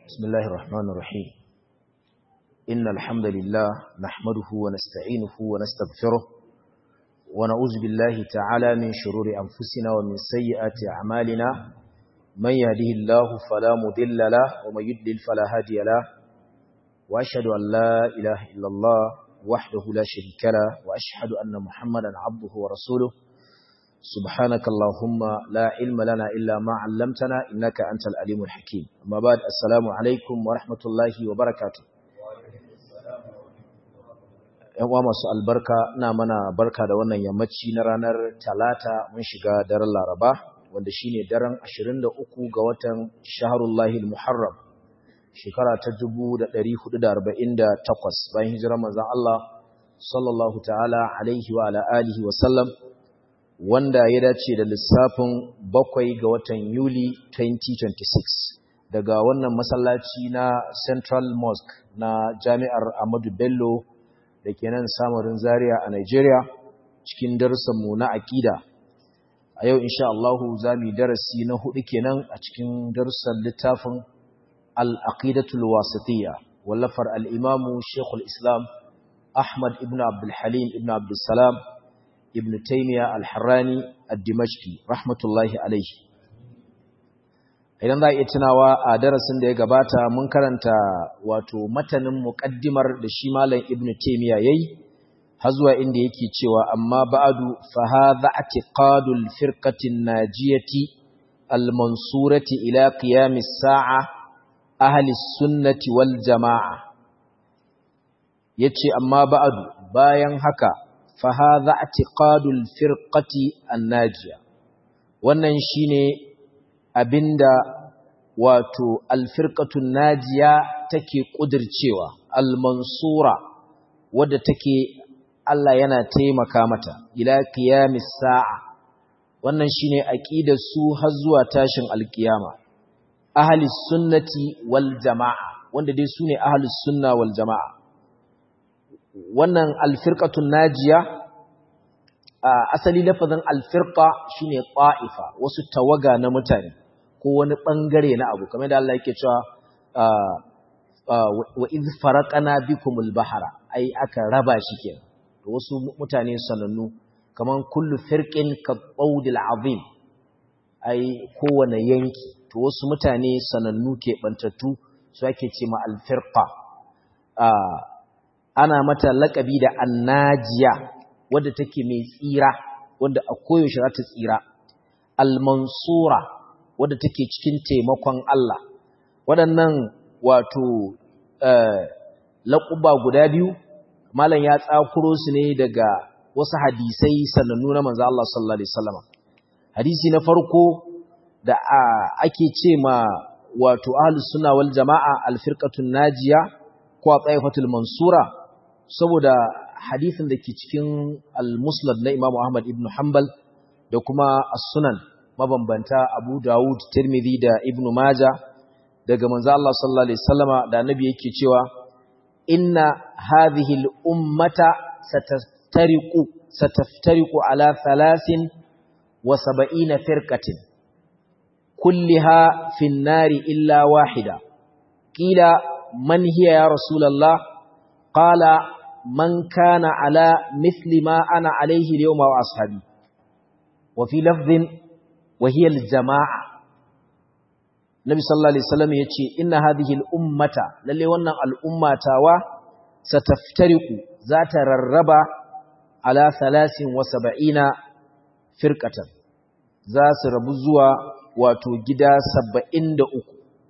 بسم الله الرحمن الرحيم إن الحمد لله نحمده ونستعينه ونستغفره ونعوذ بالله تعالى من شرور أنفسنا ومن سيئات أعمالنا من يهده الله فلا مضل له ومن يضلل فلا هادي له وأشهد أن لا إله إلا الله وحده لا شريك له وأشهد أن محمدا عبده ورسوله سبحانك اللهم لا علم لنا إلا ما علمتنا إنك أنت العليم الحكيم أما بعد السلام عليكم ورحمة الله وبركاته ‘Yan masu albarka na mana barka da wannan yammaci na ranar talata mun shiga daren laraba wanda shine daren 23 ga watan shaharullahil muharram shekara ta 1448 bayan hijirar manzon Allah sallallahu ta'ala alaihi wa ala alihi wa sallam wanda ya dace da lissafin 7 ga watan Yuli 2026 daga wannan masallaci na Central Mosque na Jami'ar Ahmadu Bello da ke nan samarin Zaria a Nigeria cikin darussanmu na aqida a yau insha Allah za mu yi darasi na 4 kenan a cikin darussan littafin Al-Aqidatul Wasitiyya wallafar al-Imam Sheikhul Islam Ahmad ibn Abdul Halim ibn Abdul Salam ibn Taymiyyah al-Harrani ad-Dimashqi rahmatullahi alayhi idan za a iya tunawa a darasin da ya gabata mun karanta wato matanin muqaddimar da shi malam ibn Taymiyyah yayi har zuwa inda yake cewa amma ba'du fa hadha i'tiqadul firqatin najiyati al-mansurati ila qiyamis sa'a ahli sunnati wal jamaa yace amma ba'du bayan haka فهذا اعتقاد الفرقة الناجية wannan shine abinda wato alfirqatu najiya take kudircewa almansura wadda take Allah yana taimaka mata ila qiyamis sa'a wannan shine aqidar su har zuwa tashin alkiyama ahlus sunnati wal jamaa wanda dai sune ahlus sunna wal jamaa wannan alfirqatun najiya asali lafazin alfirqa shine qa'ifa wasu tawaga na mutane ko wani bangare na abu kamar da Allah yake cewa wa iz faraqana bikumul bahra ai aka raba shi kenan to wasu mutane sanannu kaman kullu firqin qawdil azim ai kowane yanki to wasu mutane sanannu ke bantattu su ake ce ma alfirqa ana mata laƙabi da annajiya wadda take mai tsira wadda a koyaushe za ta tsira almansura wadda take cikin taimakon Allah waɗannan wato laƙuba guda biyu malam ya tsakuro su ne daga wasu hadisai sanannu na manzo Allah sallallahu alaihi wasallam hadisi na farko da ake ce ma wato ahlus sunna wal jamaa alfirqatun najiya ko taifatul mansura saboda hadisin da ke cikin al-musnad na Imam Ahmad ibn Hanbal da kuma as-sunan mabambanta Abu Dawud, Tirmidhi da Ibn Majah daga manzo Allah sallallahu alaihi wasallama da annabi yake cewa inna hadhihi al-ummata sataftariqu ala 73 firqatin kulliha fi an-nari illa wahida qila man hiya ya rasulullah qala من كان على مثل ما أنا عليه اليوم وأصحابي وفي لفظ وهي الجماعة النبي صلى الله عليه وسلم يقول إن هذه الأمة للي ونن الأمة ستفترق ذات الربع على 73 فرقة ذات ربزوا وتوجد 73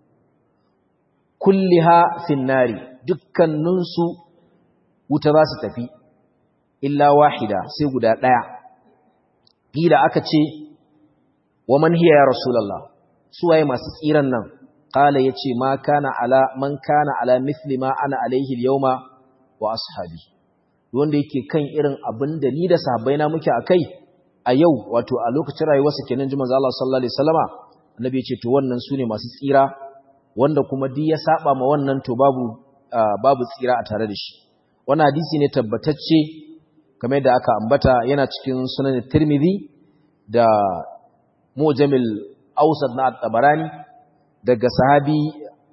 كلها في النار دكا ننسو wuta za su tafi illa wahida sai guda ɗaya ƙila aka ce wa man hiya ya rasulullah suwaye masu tsiran nan qala yace man kana ala mithli ma ana alaihi al-yawma wa ashabi wanda yake kan irin abin da ni da sahabbaina muke akai a yau wato a lokacin rayuwarsa kenan jiman Allah sallallahu alaihi wasallama annabi yace to wannan sune masu tsira wanda kuma duk ya saba ma wannan to babu tsira a tare da shi wannan hadisi ne tabbatacce kamar da aka ambata yana cikin sunan Tirmidhi da Mu'jamil Awsat na At-Tabarani daga sahabi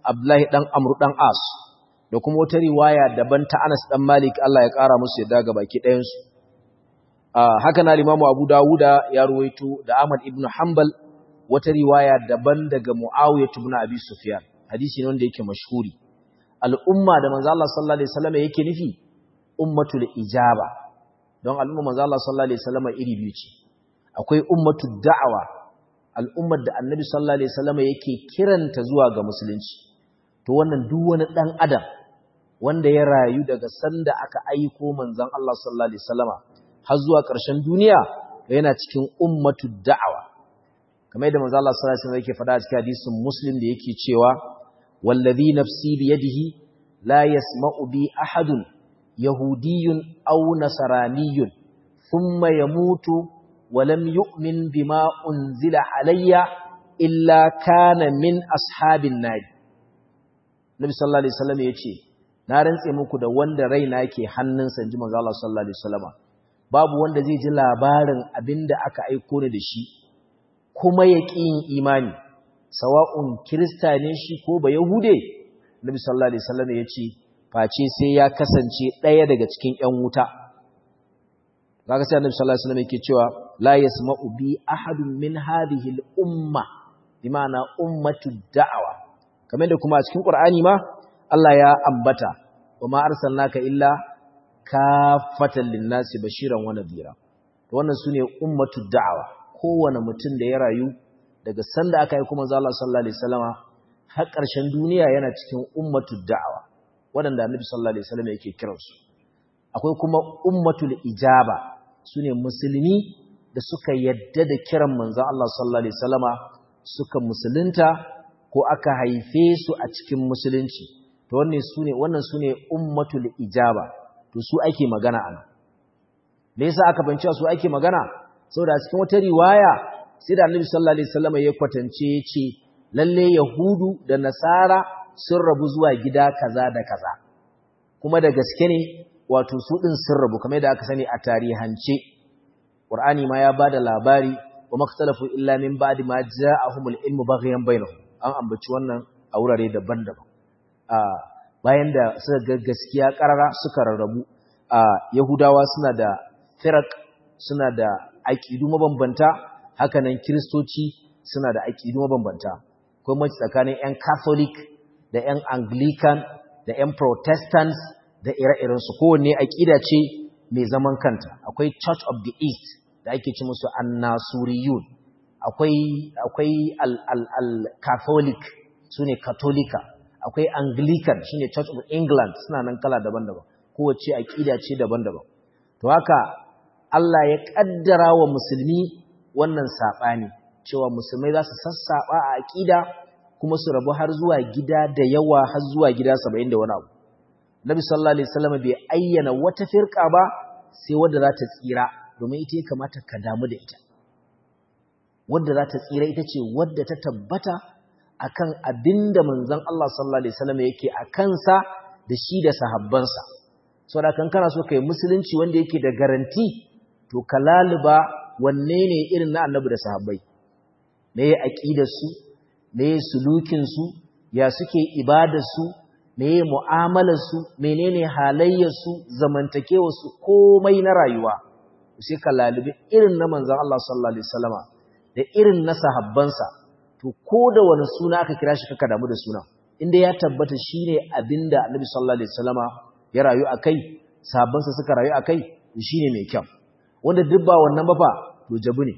Abdullahi dan Amr dan As da kuma wata riwaya daban ta Anas dan Malik Allah ya kara musu yadda ga baki ɗayan su haka na Imam Abu Dawuda ya ruwaito da Ahmad ibn Hanbal wata riwaya daban daga Muawiyah ibn Abi Sufyan hadisi ne wanda yake mashhuri al'umma da manzo Allah sallallahu alaihi wasallam yake nufi ummatul ijaba don al'umma manzo Allah sallallahu alaihi wasallam iri biyu ce akwai ummatud da'wa al'ummar da annabi sallallahu alaihi wasallam yake kiranta zuwa ga musulunci to wannan duk wani dan adam wanda ya rayu daga sanda aka aiko manzon Allah sallallahu alaihi wasallam har zuwa ƙarshen duniya yana cikin ummatud da'wa kamar yadda manzo Allah sallallahu alaihi wasallam yake faɗa a cikin hadisin Muslim da yake cewa wallazi nafsi bi yadihi la yasma'u bi ahadun yahudiyyun aw nasraniyyun thumma yamutu wa lam yu'min bima unzila alayya illa kana min ashabin nar Nabi sallallahu alaihi wasallam yace na rantse muku da wanda raina yake hannunsa inji manzo Allah sallallahu alaihi wasallam babu wanda zai ji labarin abinda aka aiko ni da shi kuma ya ƙi yin imani sawa'un kirista ne shi ko ba yahude Nabi sallallahu alaihi wasallam ya ce face sai ya kasance ɗaya daga cikin ƴan wuta kaga sai Nabi sallallahu alaihi wasallam yake cewa la yasma'u bi ahadun min hadhihi al-umma bima'ana ummatud da'wa kamar da kuma a cikin Qur'ani ma Allah ya ambata wa ma arsalnaka illa kafatan lin-nasi bashiran wa nadhira to wannan sune ummatud da'wa kowane mutum da ya rayu daga sanda aka yi kuma manzo Allah sallallahu alaihi wasallama har ƙarshen duniya yana cikin ummatud da'wa waɗanda Annabi sallallahu alaihi wasallama yake kiransu akwai kuma ummatul ijaba sune musulmi da suka yadda da kiran manzo Allah sallallahu alaihi wasallama suka musulunta ko aka haife su a cikin musulunci to wannan sune ummatul ijaba to su ake magana ana me yasa aka bance su ake magana saboda a cikin wata riwaya sai da Annabi sallallahu alaihi wasallam ya kwatance yace lalle yahudu da nasara sun rabu zuwa gida kaza da kaza kuma da gaske ne wato su din sun rabu kamar da aka sani a tarihance Qur'ani ma ya bada labari wa makhtalafu illa min ba'di ma ja'ahumul ilmu baghyan bainahum an ambaci wannan a wurare daban-daban bayan da suka ga gaskiya karara suka rarrabu yahudawa suna da firaq suna da aƙidu mabambanta hakanan kiristoci suna da aƙidu mabambanta akwai mace tsakanin 'yan catholic da 'yan anglican da 'yan protestants da ire-irensu kowanne aƙida ce mai zaman kanta akwai church of the east da ake ci musu annasuriyun akwai al-catholic su ne katolika akwai anglican shine church of england suna nan kala daban-daban kowace aƙida ce daban-daban to haka Allah ya kaddara wa musulmi wannan saɓani cewa musulmai za su sassaɓa a aƙida kuma su rabu har zuwa gida da yawa har zuwa gida 70 da wani abu. Nabi sallallahu alaihi wasallam bai ayyana wata firqa ba sai wadda za ta tsira domin ita ya kamata ka damu da ita. Wadda za ta tsira ita ce wadda ta tabbata akan abinda manzon Allah sallallahu alaihi wasallam yake a kansa da shi da sahabbansa. Saboda kan kana so kai musulunci wanda yake da garanti to kalaliba wanne ne irin na annabi da sahabbai me ya aqidar su me ya sulukin su ya suke ibadar su me ya mu'amalar su menene halayyar su zamantakewar su komai na rayuwa sai kalalibi irin na manzon Allah sallallahu alaihi wasallama da irin na sahabbansa to ko da wani suna aka kira shi kaka damu da suna inda ya tabbata shine abinda annabi sallallahu alaihi wasallama ya rayu akai sahabbansa suka rayu akai shine mai kyau wanda duk ba wannan ba fa to jabu ne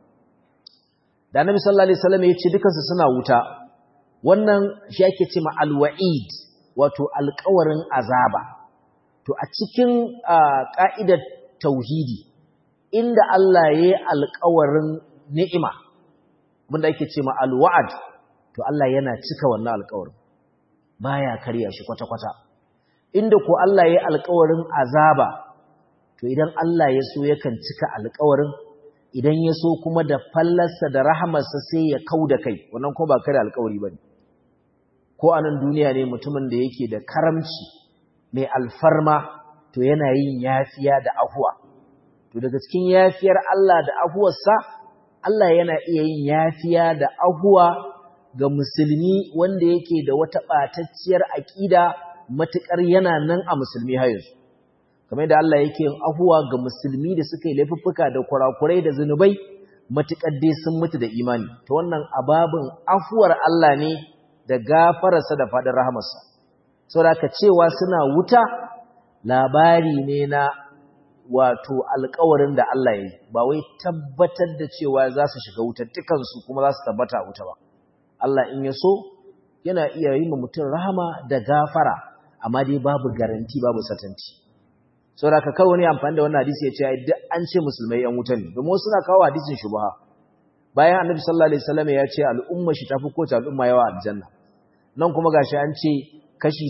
da annabi sallallahu alaihi wasallam ya ce dukansu suna wuta wannan shi yake cewa alwa'id wato alƙawarin azaba to a cikin ka'idar tauhidi inda Allah ya yi alƙawarin ni'ima wanda yake cewa alwa'd to Allah yana cika wannan alƙawarin baya karya shi kwata-kwata inda ko Allah ya yi alƙawarin azaba to idan Allah ya so yakan cika alƙawarin idan ya so kuma da fallarsa da rahamarsa sai ya kauda kai wannan ko ba kare alƙawari bane ko a nan duniya ne mutumin da yake da karamci mai alfarma to yana yin yafiya da afuwa to daga cikin yafiyar Allah da afuwarsa Allah yana iya yin yafiya da afuwa ga musulmi wanda yake da wata ɓatacciyar aƙida matuƙar yana nan a musulmi har yanzu. Kamar da Allah yake yin afuwa ga musulmi da suka yi laifuffuka da kurakurai da zunubai matuƙar dai sun mutu da imani. To wannan ababin afuwar Allah ne da gafararsa da faɗin rahamarsa. Saboda ka cewa suna wuta labari ne na wato alƙawarin da Allah ya yi, ba wai tabbatar da cewa za su shiga wutar dukansu kuma za su tabbata a wuta ba. Allah in ya so yana iya yi ma mutum rahama da gafara, amma dai babu garanti babu satanci. Saboda ka kawo ne amfani da wannan hadisi ya ce ai duk an ce musulmai yan wuta ne, domin suna kawo hadisin shubha. Bayan Annabi sallallahu alaihi wasallam ya ce al'umma shi tafi kowace al'umma yawa aljanna. Nan kuma gashi an ce kashi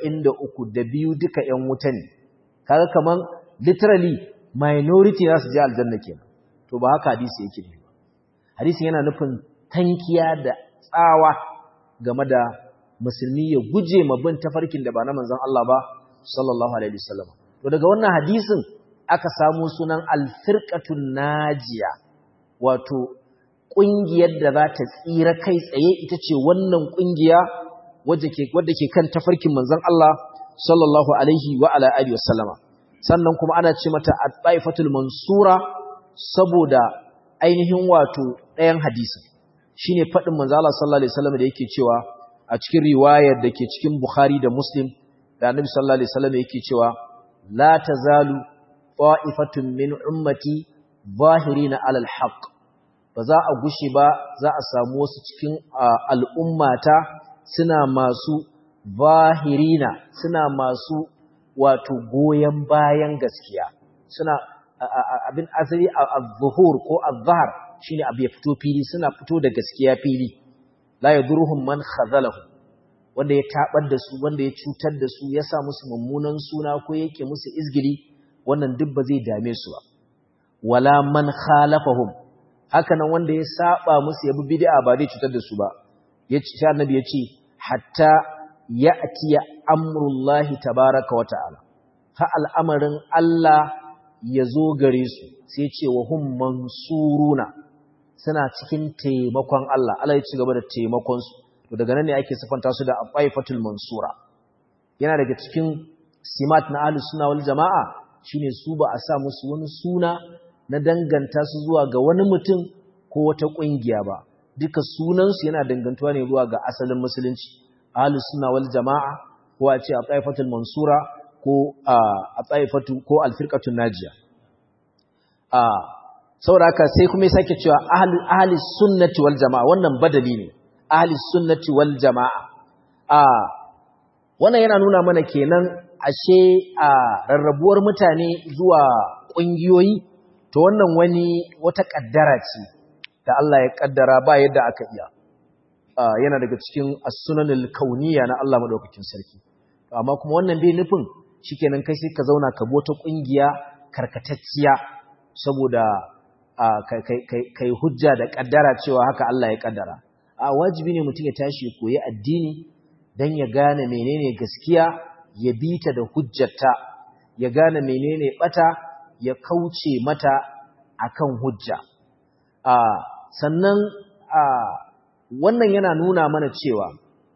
73 duka yan wuta ne. Kaga kaman literally minority za su je aljanna kenan. To ba haka hadisi yake ne ba. Hadisin yana nufin tankiya da tsawa game da musulmi ya guje ma bin tafarkin da ba na manzon Allah ba sallallahu alaihi wasallam. To daga wannan hadisin aka samu sunan al-firqatun najiya, wato kungiyar da za ta tsira kai tsaye ita ce wannan kungiya wadda ke kan tafarkin manzon Allah sallallahu alaihi wa ala alihi wasallama. Sannan kuma ana ce mata at-taifatul mansura saboda ainihin wato ɗayan hadisin shine fadin manzo Allah sallallahu alaihi wasallam da yake cewa a cikin riwayar da ke cikin Bukhari da Muslim da Annabi sallallahu alaihi wasallam yake cewa la tazalu ta'ifatun min ummati zahirina ala al-haq, ba za a gushi ba za a samu wasu cikin al'ummata suna masu zahirina, suna masu wato goyen bayan gaskiya, suna abin asali az-zuhur ko az-zahr shine abu ya fito fili, suna fito da gaskiya fili. La yadurhum man khazalahu, wanda ya tabar da su, wanda ya cutar da su, ya sa musu mummunan suna ko yake musu izgili, wannan duk ba zai dame su ba. Wala man khalafahum, haka nan wanda ya saba musu ya bi bid'a ba zai cutar da su ba. Yace sai annabi yace hatta ya'ti amrullahi tabaaraka wa ta'ala, ha al'amarin Allah ya zo gare su, sai ce wa hum mansuruna, suna cikin taimakon Allah. Allah ya ci gaba da taimakon su. To daga nan ne ake sifanta su da al-taifatul mansura. Yana daga cikin simat na ahlus sunna wal jamaa shine su ba a sa musu wani suna na danganta su zuwa ga wani mutum ko wata kungiya ba. Duka sunan su yana dangantuwa ne zuwa ga asalin musulunci. Ahlus sunna wal jamaa ko a ce al-taifatul mansura ko al-taifatu ko al-firqatun najiya. Saboda haka sai kuma ya sake cewa ahli sunnati wal jamaa, wannan badali ne, ahli sunnati wal jamaa. Wannan yana nuna mana kenan ashe rarrabuwar mutane zuwa kungiyoyi to wannan wata kaddara ce da Allah ya kaddara ba yadda aka iya. Yana daga cikin as-sunanul kauniyya na Allah madaukakin sarki. Amma kuma wannan bai nufin shikenan kai sai ka zauna ka bi wata kungiya karkatacciya saboda kai hujja da kaddara cewa haka Allah ya kaddara. Wajibi ne mutum ya tashi ya koyi addini dan ya gane menene gaskiya, ya bita da hujjarta, ya gane menene bata, ya kauce mata akan hujja. Sannan wannan yana nuna mana cewa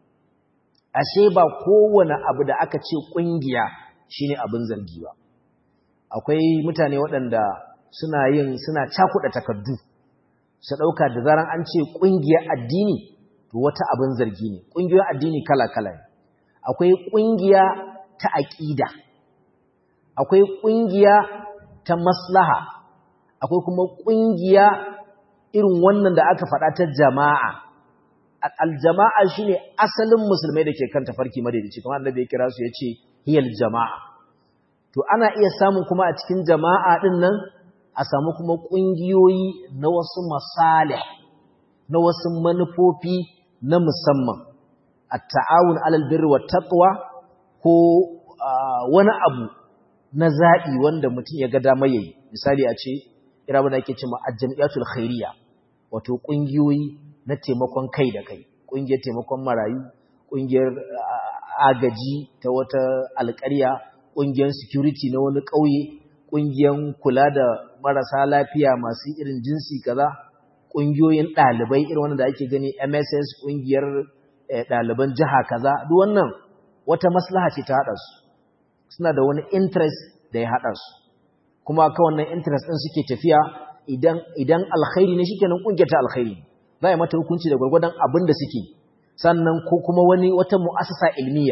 ashe ba kowane abu da aka ce kungiya shine abin zargi ba. Akwai mutane waɗanda suna cakuɗa takardu, su ɗauka da zaran an ce ƙungiyar addini to wata abin zargi ne. Ƙungiyar addini kala-kala ne. Akwai ƙungiya ta aƙida, akwai ƙungiya ta maslaha, akwai kuma ƙungiya irin wannan da aka faɗa ta jama'a. Al-jama'a shine asalin musulmai da ke kan tafarki madaidaici, kamar Annabi ya kira su yace hiyal jama'a. To ana iya samun kuma a cikin jama'a din nan a samu kuma ƙungiyoyi na wasu masalih, na wasu manufofi na musamman, at-ta'awun 'alal birri wat taqwa ko wani abu na zaɓi wanda mutum ya ga dama yayi. Misali a ce ira wanda ake cewa al-jam'iyatul khairiyya, wato ƙungiyoyi na taimakon kai da kai, ƙungiyar taimakon marayu, ƙungiyar agaji ta wata alƙarya, ƙungiyar security na wani ƙauye, ƙungiyar kula da marasa lafiya masu irin jinsi kaza. ƙungiyoyin ɗalibai irin wanda ake gani MSS ƙungiyar ɗaliban jiha kaza duk wannan wata maslaha ce ta haɗa su suna da wani interest da ya haɗa su kuma ka wannan interest ɗin suke tafiya idan alkhairi ne shikenan ƙungiyar ta alkhairi za a yi mata hukunci da gwargwadon abin da suke sannan ko kuma wata mu'assasa ilmiya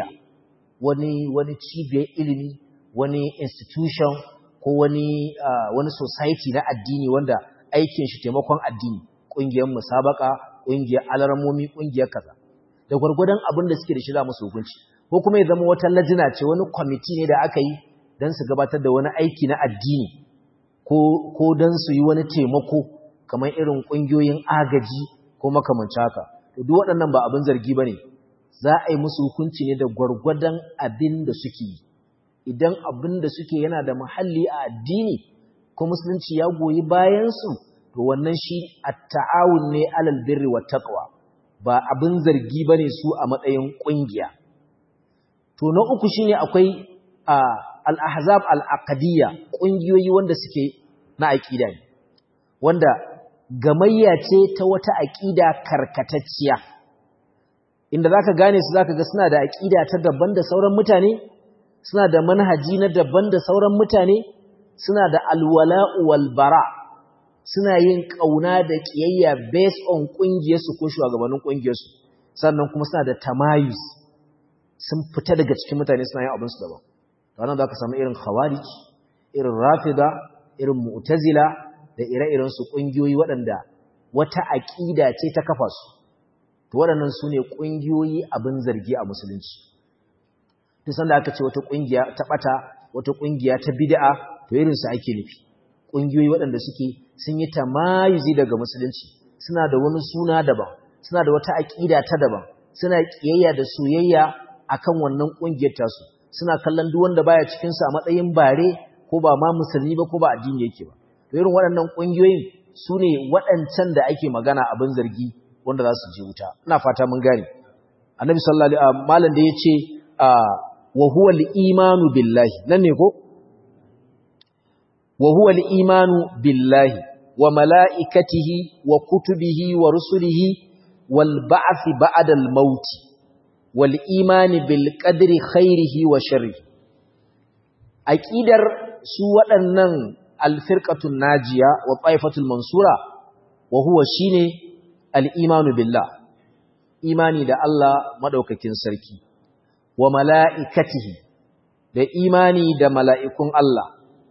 wani cibiyar ilimi wani institution ko wani society na addini wanda aikin shi taimakon addini ƙungiyar musabaka ƙungiyar alarmomi ƙungiyar kaza da gwargwadon abin da suke da shi za musu hukunci ko kuma ya zama wata lajina ce wani kwamiti ne da aka yi don su gabatar da wani aiki na addini ko don su yi wani taimako kamar irin ƙungiyoyin agaji ko makamanci haka to duk waɗannan ba abin zargi bane za a yi musu hukunci ne da gwargwadon abin da suke yi idan abin da suke yana da muhalli a addini ko musulunci ya goyi bayan su to wannan shi at-ta'awun ne alal birri wat taqwa ba abin zargi bane su a matsayin kungiya to na uku shine akwai al-ahzab al-aqdiyya kungiyoyi wanda suke na aqida ne wanda gamayya ce ta wata aqida karkatacciya inda zaka gane su zaka ga suna da aqida ta daban da sauran mutane suna da manhaji na daban da sauran mutane suna da alwala'u wal bara suna yin kauna da kiyayya based on kungiyarsu ko shugabannin kungiyarsu sannan kuma suna da tamayus sun fita daga cikin mutane suna yin abin su daban to wannan zaka samu irin khawarij irin rafida irin mu'tazila da ire-iren su kungiyoyi waɗanda wata aqida ce ta kafa su to waɗannan sune kungiyoyi abin zargi a musulunci duk sanda aka ce wata kungiya ta bata wata kungiya ta bid'a to irin su ake nufi kungiyoyi waɗanda suke sun yi tamayuzi daga musulunci suna da wani suna daban suna da wata aqida ta daban suna kiyayya da soyayya akan wannan kungiyar tasu suna kallon duk wanda baya cikin su a matsayin bare ko ba ma musulmi ba ko ba addini yake ba to irin waɗannan kungiyoyin sune waɗancan da ake magana abin zargi wanda za su je wuta ina fata mun gane annabi sallallahu alaihi wasallam malam da yace wa huwa al-imanu billahi nan ne ko wa huwa al-imanu billahi wa malaikatihi wa kutubihi wa rusulihi wal ba'thi ba'da al-maut wal imani bil qadri khairihi wa sharrihi aqidar su waɗannan al-firqatun najiya wa taifatul mansura wa huwa shine al-imanu billah imani da Allah madaukakin sarki wa mala'ikatihi da imani da mala'ikun Allah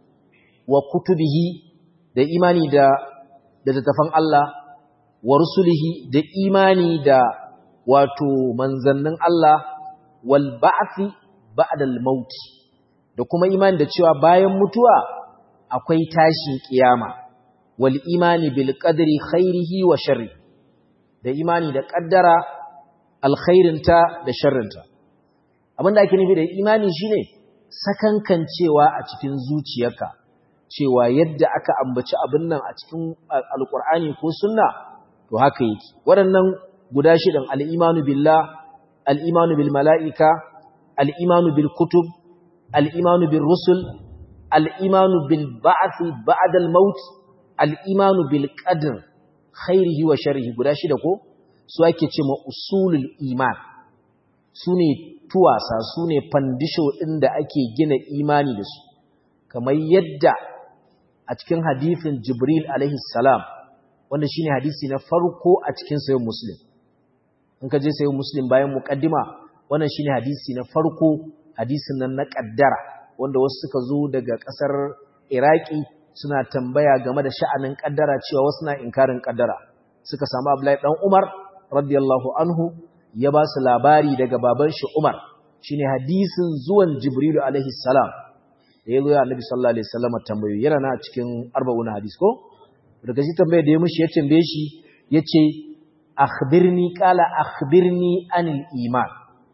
wa kutubihi da imani da littattafan Allah wa rusulihi da imani da wato manzannin Allah wal ba'thi ba'da al-maut da kuma imani da cewa bayan mutuwa akwai tashin kiyama wal imani bil qadri khairihi wa sharri da imani da kaddara alkhairinta da sharrinta abinda ake nufi da imani shine sakankancewa a cikin zuciyarka cewa yadda aka ambaci abin nan a cikin alkur'ani ko sunna to haka yake waɗannan guda shidan al-imanu billah al-imanu bil mala'ika al-imanu bil kutub al-imanu bir rusul al-imanu bil ba'th ba'da al-maut al-imanu bil qadr khairihi wa sharrihi guda shida ko su ake cewa usulul iman sune tuwasa sune fandisho din da ake gina imani da su kamar yadda a cikin hadisin Jibril alaihi salam wanda shine hadisi na farko a cikin sahih Muslim in ka je sahih Muslim bayan muqaddima wannan shine hadisi na farko hadisin nan na kaddara wanda wasu suka zo daga kasar Iraki suna tambaya game da sha'anin kaddara cewa wasu na inkarin kaddara suka samu Abdullahi dan Umar radiyallahu anhu ya ba su labari daga baban shi Umar shine hadisin zuwan Jibril alaihi salam da ya zo ya Annabi sallallahu alaihi wasallam tambayoyi yana na cikin 40 hadis ko daga shi tambaye da ya mushi ya tambaye shi yace akhbirni qala akhbirni anil iman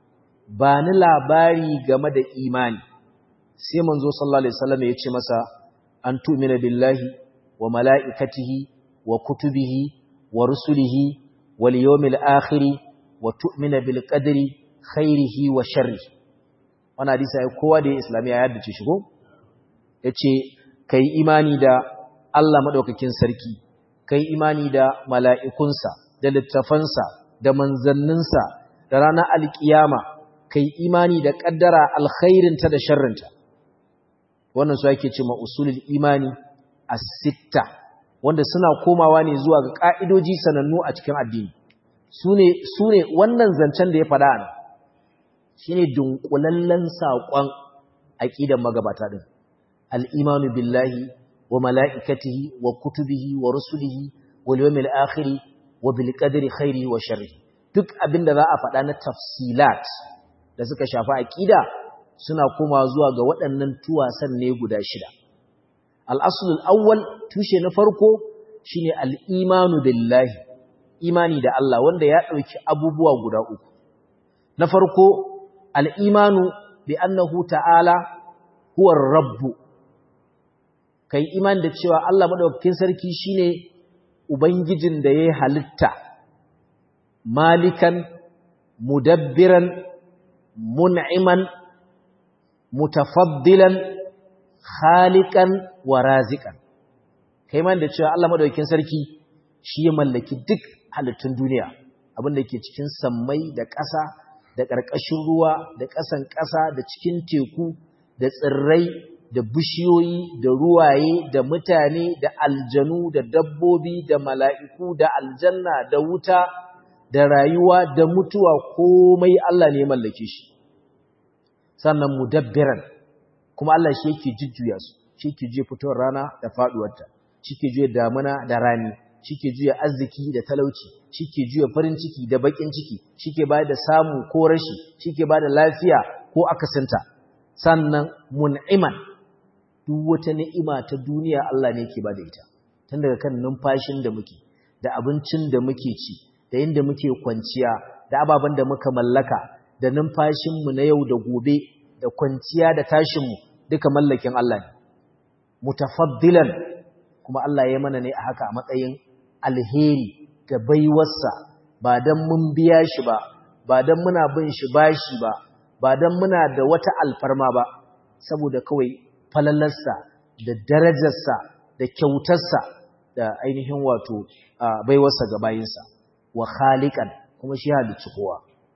ba ni labari game da imani sai manzo sallallahu alaihi wasallam yace masa an tu'mina billahi wa malaikatihi wa kutubihi wa rusulihi wal yawmil akhir wa tu'mina bil qadri khairihi wa sharrihi wannan hadisi ai kowa da islamiya ya haddace shi ko yace kai imani da Allah madaukakin sarki kai imani da mala'ikunsa da littafansa da manzanninsa da ranar alkiyama kai imani da kaddara alkhairinta da sharrinta wannan su ake cewa usulul imani as-sitta wanda suna komawa ne zuwa ga ka'idoji sanannu a cikin addini sune wannan zancen da ya faɗa ne shine dunkulallen saƙon aqidar magabata din al-imanu billahi wa mala'ikatihi wa kutubihi wa rusulihi wal yawmil akhir wa bil qadri khairihi wa sharrihi duk abinda za a faɗa na tafsilat da suka shafi aqida suna koma zuwa ga waɗannan tuwasan ne guda shida al-aslul awwal tushe na farko shine al-imanu billahi imani da Allah wanda ya dauki abubuwa guda uku na farko al-imanu bi annahu ta'ala huwa ar-rabb kai iman da cewa Allah madaukakin sarki shine ubangijin da yayi halitta malikan mudabbiran mun'iman mutafaddilan khaliqan wa raziqan kai iman da cewa Allah madaukakin sarki shi ya mallaki duk halittun duniya abin da ke cikin sammai da ƙasa da ƙarƙashin ruwa da ƙasan ƙasa da cikin teku da tsirrai da bishiyoyi da ruwaye da mutane da aljanu da dabbobi da mala'iku da aljanna da wuta da rayuwa da mutuwa komai Allah ne mallake shi sannan mudabbiran kuma Allah shi yake jujjuya su shi yake juya fitowar rana da faduwarta shi yake juya damuna da rani shi yake juya arziki da talauci shi yake juya farin ciki da bakin ciki shi yake bayar da samu ko rashi shi yake bayar da lafiya ko akasinta sannan mun'iman duk wata ni'ima ta duniya Allah ne yake bada ita tun daga kan numfashin da muke da abincin da muke ci da inda muke kwanciya da ababen da muka mallaka da numfashin mu na yau da gobe da kwanciya da tashin mu duka mallakin Allah ne mutafaddilan kuma Allah ya mana ne a haka a matsayin alheri da baiwarsa ba dan mun biya shi ba ba dan muna bin shi bashi ba dan muna da wata alfarma ba saboda kawai falalarsa da darajarsa da kyautarsa da ainihin wato baiwarsa ga bayinsa wa khaliqan kuma shi halicci kowa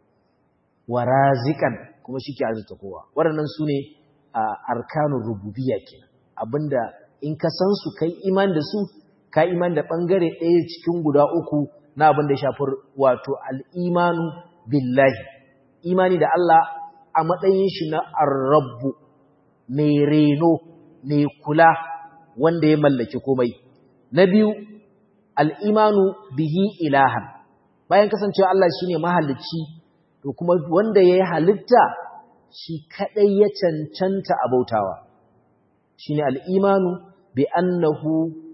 wa raziqan kuma shi ke arzuta kowa waɗannan sune arkanur rububiyya kenan abinda in ka san su kai iman da su ka iman da bangare ɗaya cikin guda uku na abin da ya shafi wato al-imanu billahi imani da Allah a matsayin shi na ar-rabb mai reno mai kula wanda ya mallaki komai na biyu al-imanu bihi ilahan bayan kasancewa Allah shine mahalicci to kuma wanda yayi halitta shi kadai ya cancanta abautawa shine al-imanu bi annahu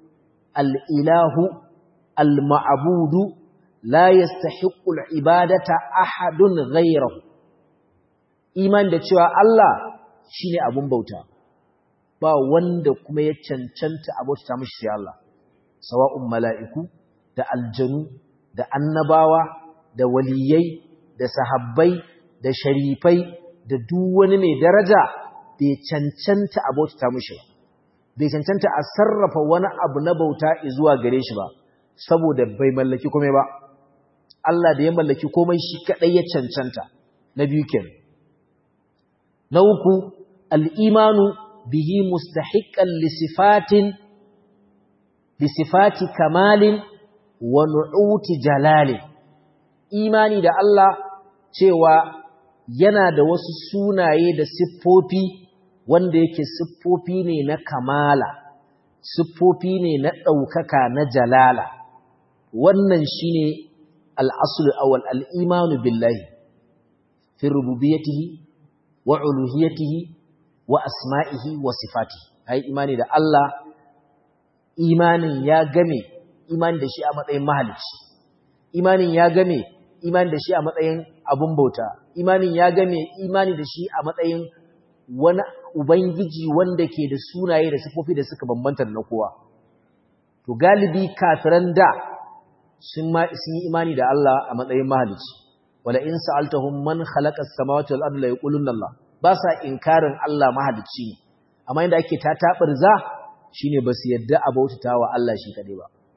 al-ilahu al-ma'budu la yastahiqqu al-ibadata ahadun ghayruhu iman da cewa Allah shine abun bauta ba wanda kuma ya cancanta abauta mishi sai Allah sawa'un mala'iku da aljanu da annabawa da waliyai da sahabbai da sharifai da duk wani mai daraja bai cancanta abauta mishi ba bai cancanta a sarrafa wani abu na bauta zuwa gare shi ba saboda bai mallaki komai ba Allah da ya mallaki komai shi kadai ya cancanta na biyu kenan na uku al-imanu bihi mustahiqqan li sifati kamalin wa nu'uti jalalin imani da Allah cewa yana da wasu sunaye da siffofi wanda yake siffofi ne na kamala siffofi ne na ɗaukaka na jalala wannan shine al-asl awwal al-imanu billahi fi rububiyyatihi wa uluhiyyatihi wa asma'ihi wa sifatihi ai imani da Allah imanin ya game imani da shi a matsayin mahalicci imanin ya game imani da shi a matsayin abun bauta imanin ya game imani da shi a matsayin wani ubangiji wanda ke da sunaye da sifofi da suka bambanta da na kowa to galibi kafiran da sun yi imani da Allah a matsayin mahalicci wala in sa'altahum man khalaqa as-samawati wal arda la yaquluna Allah ba sa inkarin Allah mahalicci ne amma inda ake tatabirza shine basu yadda a bautatawa Allah shi kadai ba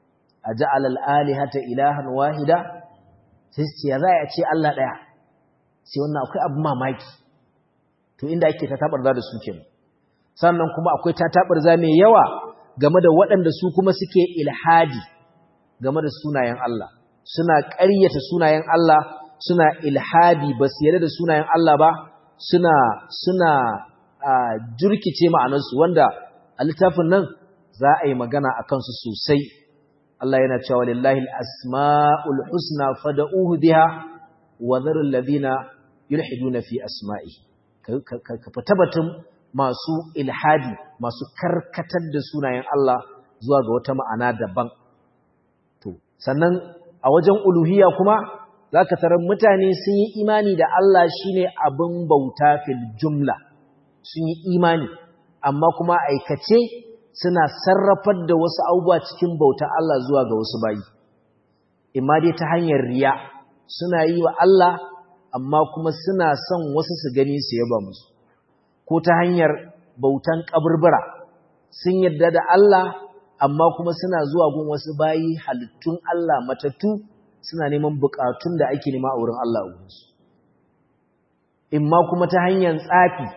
aja'ala al-alihata ilahan wahida sai ce ya za a ce Allah daya sai wannan akwai abu mamaki to inda ake ta tabarza da su kenan sannan kuma akwai ta tabarza mai yawa game da waɗanda su kuma suke ilhadi game da sunayen Allah suna ƙaryata sunayen Allah suna ilhadi ba su yarda da sunayen Allah ba suna jirkice ma'anarsu wanda a littafin nan za a yi magana a kansu sosai Allah yana cewa lillahi al-asma'ul husna fad'uhu biha wa dharul ladina yulhiduna fi asma'i ka tabbatin masu ilhadi masu karkatar da sunayen Allah zuwa ga wata ma'ana daban to sannan a wajen uluhiyya kuma zaka tarar mutane sun yi imani da Allah shine abin bauta fil jumla sun yi imani amma kuma aikace suna sarrafar da wasu abubuwa cikin bautar Allah zuwa ga wasu bayi imma dai ta hanyar riya suna yi wa Allah amma kuma suna son wasu su gani su yaba musu ko ta hanyar bautan kaburbura sun yarda da Allah amma kuma suna zuwa gun wasu bayi halittun Allah matattu suna neman bukatun da ake nema a wurin Allah a wurinsu imma kuma ta hanyar tsafi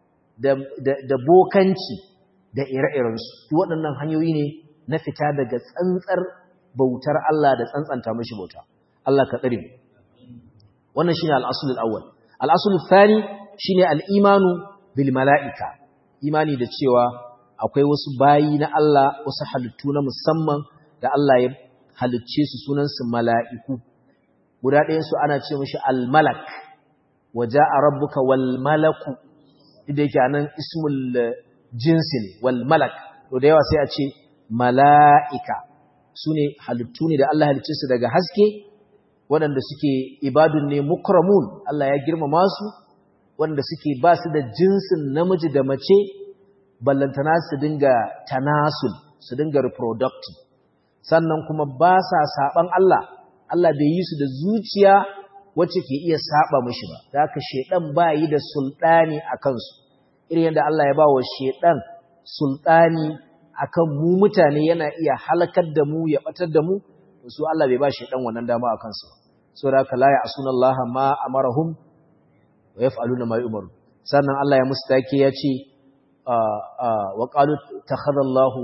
da bokanci da ire-irensu waɗannan hanyoyi ne na fita daga tsantsar bautar Allah da tsantsanta mashi bauta Allah ka tsare mu wannan shine al-asl al-awwal al-asl al-thani shine al-imanu bil mala'ika imani da cewa akwai wasu bayi na Allah wasu halittu na musamman da Allah ya halicce su sunan su mala'iku guda ɗayan su ana ce mishi al-malak waja'a rabbuka wal malaku idan yake anan ismul jinsi ne wal malak to da yawa sai a ce mala'ika sune halittu ne da Allah halicce su daga haske waɗanda suke ibadun ne mukramun Allah ya girmama su waɗanda suke ba su da jinsin namiji da mace ballantana su dinga tanasul su dinga reproductive sannan kuma ba sa saban Allah Allah bai yi su da zuciya wacce ke iya saba mishi ba da haka shedan ba yi da sultani a kansu irin yadda Allah ya ba wa shedan sultani akan mu mutane yana iya halakar da mu ya batar da mu su Allah bai ba shedan wannan dama a kansu saboda haka la ya'sunallaha ma amarahum wa yaf'aluna ma yu'maru sannan Allah ya mustaki ya ce wa qalu takhadallahu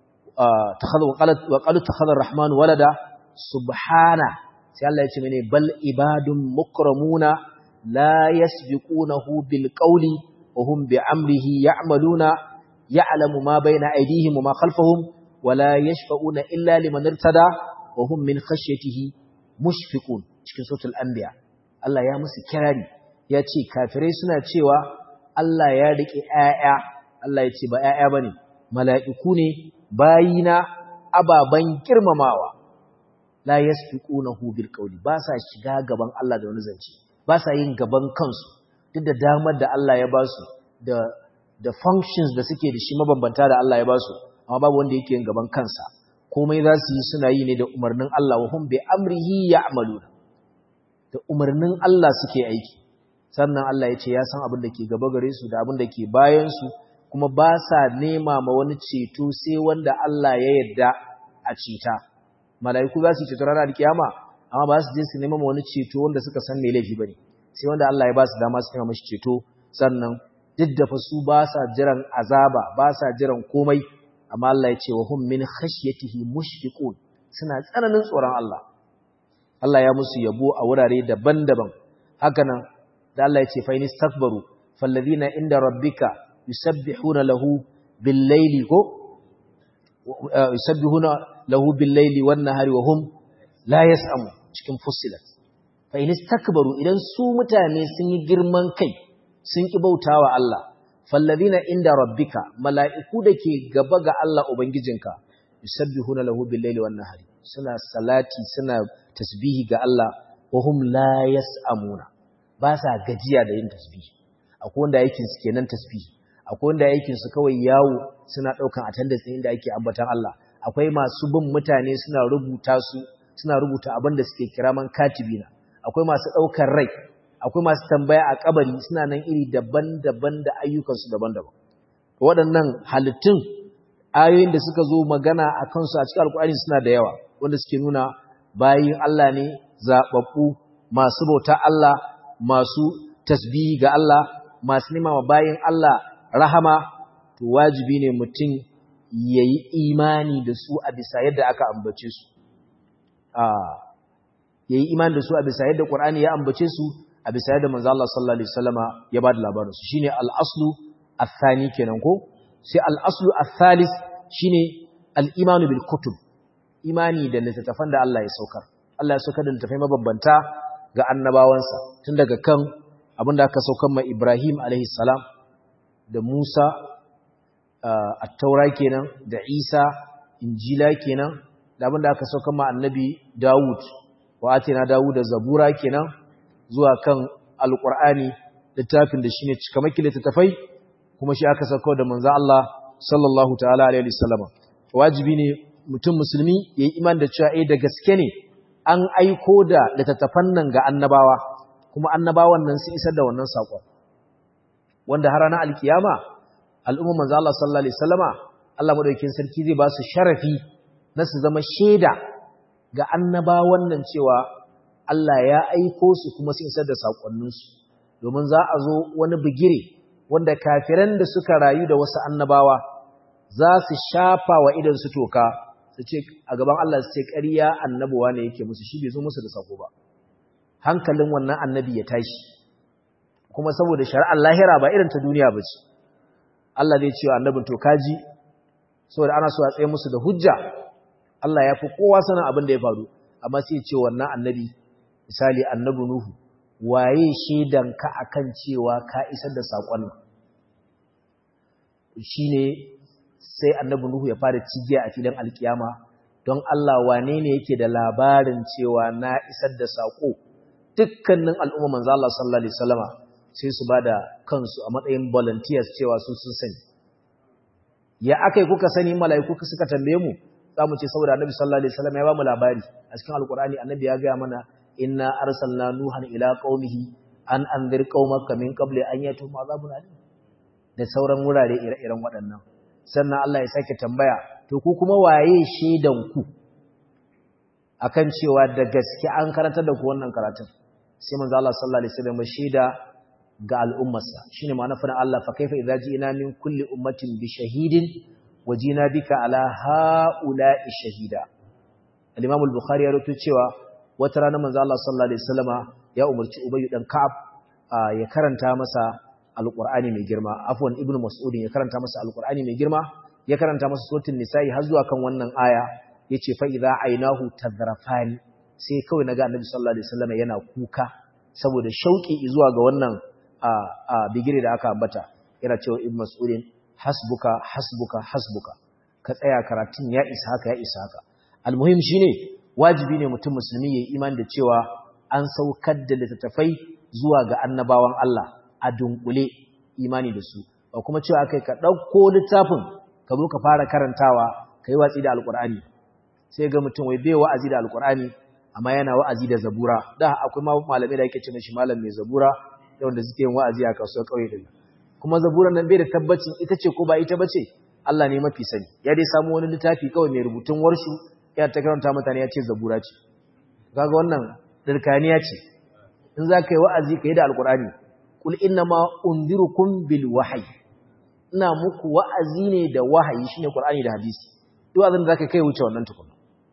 wa qalu takhadar rahman walada subhana sai Allah ya ce mene bal ibadun mukramuna la yasbiqunahu bil qawli wa hum bi amrihi ya'maluna ya'lamu ma bayna aydihim wa ma khalfahum wa la yashfa'una illa liman irtada wa hum min khashyatihi mushfiqun cikin suratul anbiya Allah ya musu kirari ya ce kafirai suna cewa Allah ya rike ƴaƴa Allah ya ce ba ƴaƴa bane mala'iku ne bayina ababan girmamawa la yasbiqunahu bil qawli ba sa shiga gaban Allah da wani zance ba sa yin gaban kansu duk da damar da Allah ya ba su da functions da suke da shi mabambanta da Allah ya ba su amma babu wanda yake yin gaban kansa komai za su yi suna yi ne da umarnin Allah wa hum bi amrihi ya'maluna da umarnin Allah suke aiki sannan Allah ya ce ya san abin da ke gaba gare su da abin da ke bayan su kuma ba sa nema ma wani ceto sai wanda Allah ya yarda a ceta mala'iku za su ceto ranar kiyama amma ba su je su nema ma wani ceto wanda suka san me laifi bane sai wanda Allah ya ba su dama su nema mashi ceto sannan duk da fa su ba sa jiran azaba ba sa jiran komai amma Allah ya ce wa hum min khashyatihi mushfiqun suna tsananin tsoron Allah Allah ya musu yabo a wurare daban-daban haka nan da Allah ya ce fa inistakbaru falladhina inda rabbika yusabbihuna lahu bil-laili yusabbihuna lahu bil-laili wan-nahari wa hum la yas'amu cikin fussilat fa inistakbaru idan su mutane sun yi girman kai sun ki bautawa Allah falladhina inda rabbika mala'iku dake gaba ga Allah ubangijinka yusabbihuna lahu bil-laili wan-nahari suna salati suna tasbihi ga Allah wa hum la yas'amuna ba sa gajiya da yin tasbihi akwai wanda aikin su kenan tasbihi akwai wanda aikin su kawai yawo suna daukan attendance din da ake ambatan Allah akwai masu bin mutane suna rubuta abin da suke kiraman katibina akwai masu daukar rai akwai masu tambaya a kabari suna nan iri daban-daban da ayyukansu daban-daban waɗannan halittun ayoyin da suka zo magana a kansu a cikin alkur'ani suna da yawa wanda suke nuna bayin Allah ne zababbu masu bauta Allah masu tasbihi ga Allah masu nema wa bayin Allah rahama to wajibi ne mutum yayi imani da su a bisa yadda aka ambace su yayi imani da su a bisa yadda Qur'ani ya ambace su a bisa yadda manzo Allah sallallahu alaihi wasallama ya bada labarin su shine al-aslu ath-thani kenan ko sai al-aslu ath-thalith shine al-imanu bil kutub imani da littattafan da Allah ya saukar Allah ya saukar da littattafai mabambanta ga annabawansa tun daga kan abinda aka saukar ma Ibrahim alaihi salam da Musa at-taura kenan da Isa injila kenan da abinda aka saukar ma annabi Dawud wa atina Dawuda zabura kenan zuwa kan alqur'ani littafin da shine cikamakin littattafai kuma shi aka sauko da manzo Allah sallallahu ta'ala alaihi wasallam wajibi ne mutum musulmi yayi imani da cewa da gaske ne an aiko da littattafan nan ga annabawa kuma annabawan nan sun isar da wannan sako wanda har ranar alkiyama al'umma manzo Allah sallallahu alaihi wasallama Allah madaukakin sarki zai ba su sharafi na su zama shaida ga annabawan nan cewa Allah ya aiko su kuma sun isar da sakonninsu domin za a zo wani bigire wanda kafiran da suka rayu da wasu annabawa za su shafa wa idan su toka su ce a gaban Allah su ce ƙarya annabuwa ne yake musu shi bai zo musu da sako ba hankalin wannan annabi ya tashi kuma saboda shari'ar lahira ba irin ta duniya ba ce Allah zai ce wa annabin to kaji saboda ana so a tsaye musu da hujja Allah ya fi kowa sanin abin da ya faru amma sai ya ce wannan annabi misali annabi Nuhu waye shaidanka akan cewa ka isar da sakon nan shine sai annabi Nuhu ya fara cigiya a filin alkiyama don Allah wane ne yake da labarin cewa na isar da sako dukkanin al'umma manzo Allah sallallahu alaihi wasallama sai su bada kansu a matsayin volunteers cewa su sun sani ya akai kuka sani mala'iku suka tambaye mu zamu ce saboda annabi sallallahu alaihi wasallam ya ba mu labari a cikin alqur'ani annabi ya ga mana inna arsalna nuhan ila qaumihi an anzir qaumaka min qabli an yatum azabun alim da sauran wurare ire-iren waɗannan sannan Allah ya sake tambaya to ku kuma waye shedan ku akan cewa da gaske an karantar da ku wannan karatun sai manzo Allah sallallahu alaihi wasallam sheda ga al'ummarsa shine ma'ana fa Allah fa kaifa idza ji'na min kulli ummatin bi shahidin wajina bika ala haula'i shahida al-Imam al-Bukhari ya rawaito cewa wata rana manzo Allah sallallahu alaihi wasallama ya umarci Ubay dan Ka'ab ya karanta masa alqur'ani mai girma afwan ibnu Mas'ud ya karanta masa alqur'ani mai girma ya karanta masa suratul nisa'i har zuwa kan wannan aya yace fa idza aynahu tazrafani sai kawai naga annabi sallallahu alaihi wasallama yana kuka saboda shauki zuwa ga wannan bigire da aka ambata yana cewa ibnu Mas'ud hasbuka hasbuka hasbuka ka tsaya karatun ya isa haka ya isa haka almuhim shine wajibi ne mutum musulmi yayi imani da cewa an saukar da littattafai zuwa ga annabawan Allah a dunkule imani da su ba kuma cewa akai ka dauko littafin ka zo ka fara karantawa kai watsi da alqur'ani sai ga mutum wai bai wa'azi da alqur'ani amma yana wa'azi da zabura da akwai malamai da yake cewa shi malam mai zabura wanda suke yin wa'azi a kasuwar kauye din kuma zaburan nan bai da tabbacin ita ce ko ba ita bace Allah ne mafi sani ya dai samu wani littafi kawai mai rubutun warshu ya ta karanta mutane ya ce zabura ce kaga wannan dirkaniya ce in za ka yi wa'azi ka yi da alkur'ani kul inna ma undirukum bil wahyi ina muku wa'azi ne da wahayi shine qur'ani da hadisi duk azan da zaka kai wuce wannan tukuna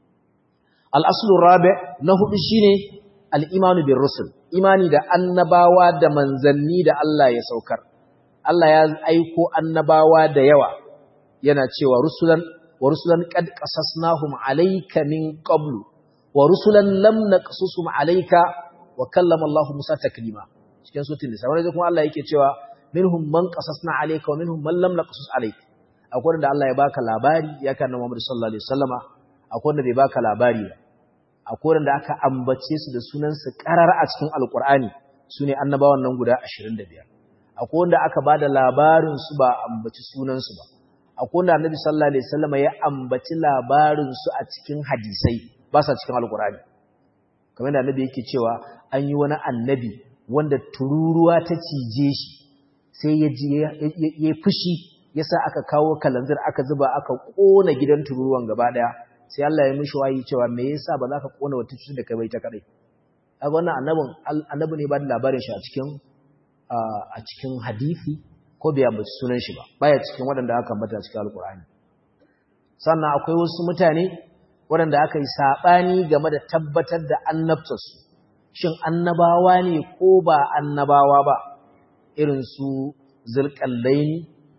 al-aslu rabi na hudu shine al-imanu bir rusul imani da annabawa da manzanni da Allah ya saukar Allah ya aiko annabawa da yawa yana cewa rusulan qad qasasnahum alayka min qablu wa rusulan lam naqsusum alayka wa kallama Allah Musa taklima cikin suratul nisa wanda kuma Allah yake cewa minhum man qasasna alayka wa minhum man lam naqsus alayka akwai wanda Allah ya baka labari ya kana Muhammad sallallahu alaihi wasallama akwai wanda bai baka labari ba akwai wanda aka ambace su da sunan su karar a cikin alqur'ani sune annabawan nan guda 25 akwai wanda aka bada labarin su ba ambaci sunan su ba akwai wanda Annabi sallallahu alaihi wasallama ya ambaci labarin su a cikin hadisai ba sa cikin alqur'ani kamar da Annabi yake cewa an yi wani annabi wanda tururuwa ta cije shi sai ya fushi yasa aka kawo kalanzir aka zuba aka kona gidan tururuwan gaba daya sai Allah ya mishi wayi cewa me yasa ba za ka kona wata cutar da kai bai ta kadai kaga wannan annabi ne ba da labarin shi a cikin hadisi ko bai ambaci sunan shi ba baya cikin waɗanda aka ambata cikin alkur'ani sannan akwai wasu mutane waɗanda aka yi saɓani game da tabbatar da annabtarsu shin annabawa ne ko ba annabawa ba irin su zulƙallaini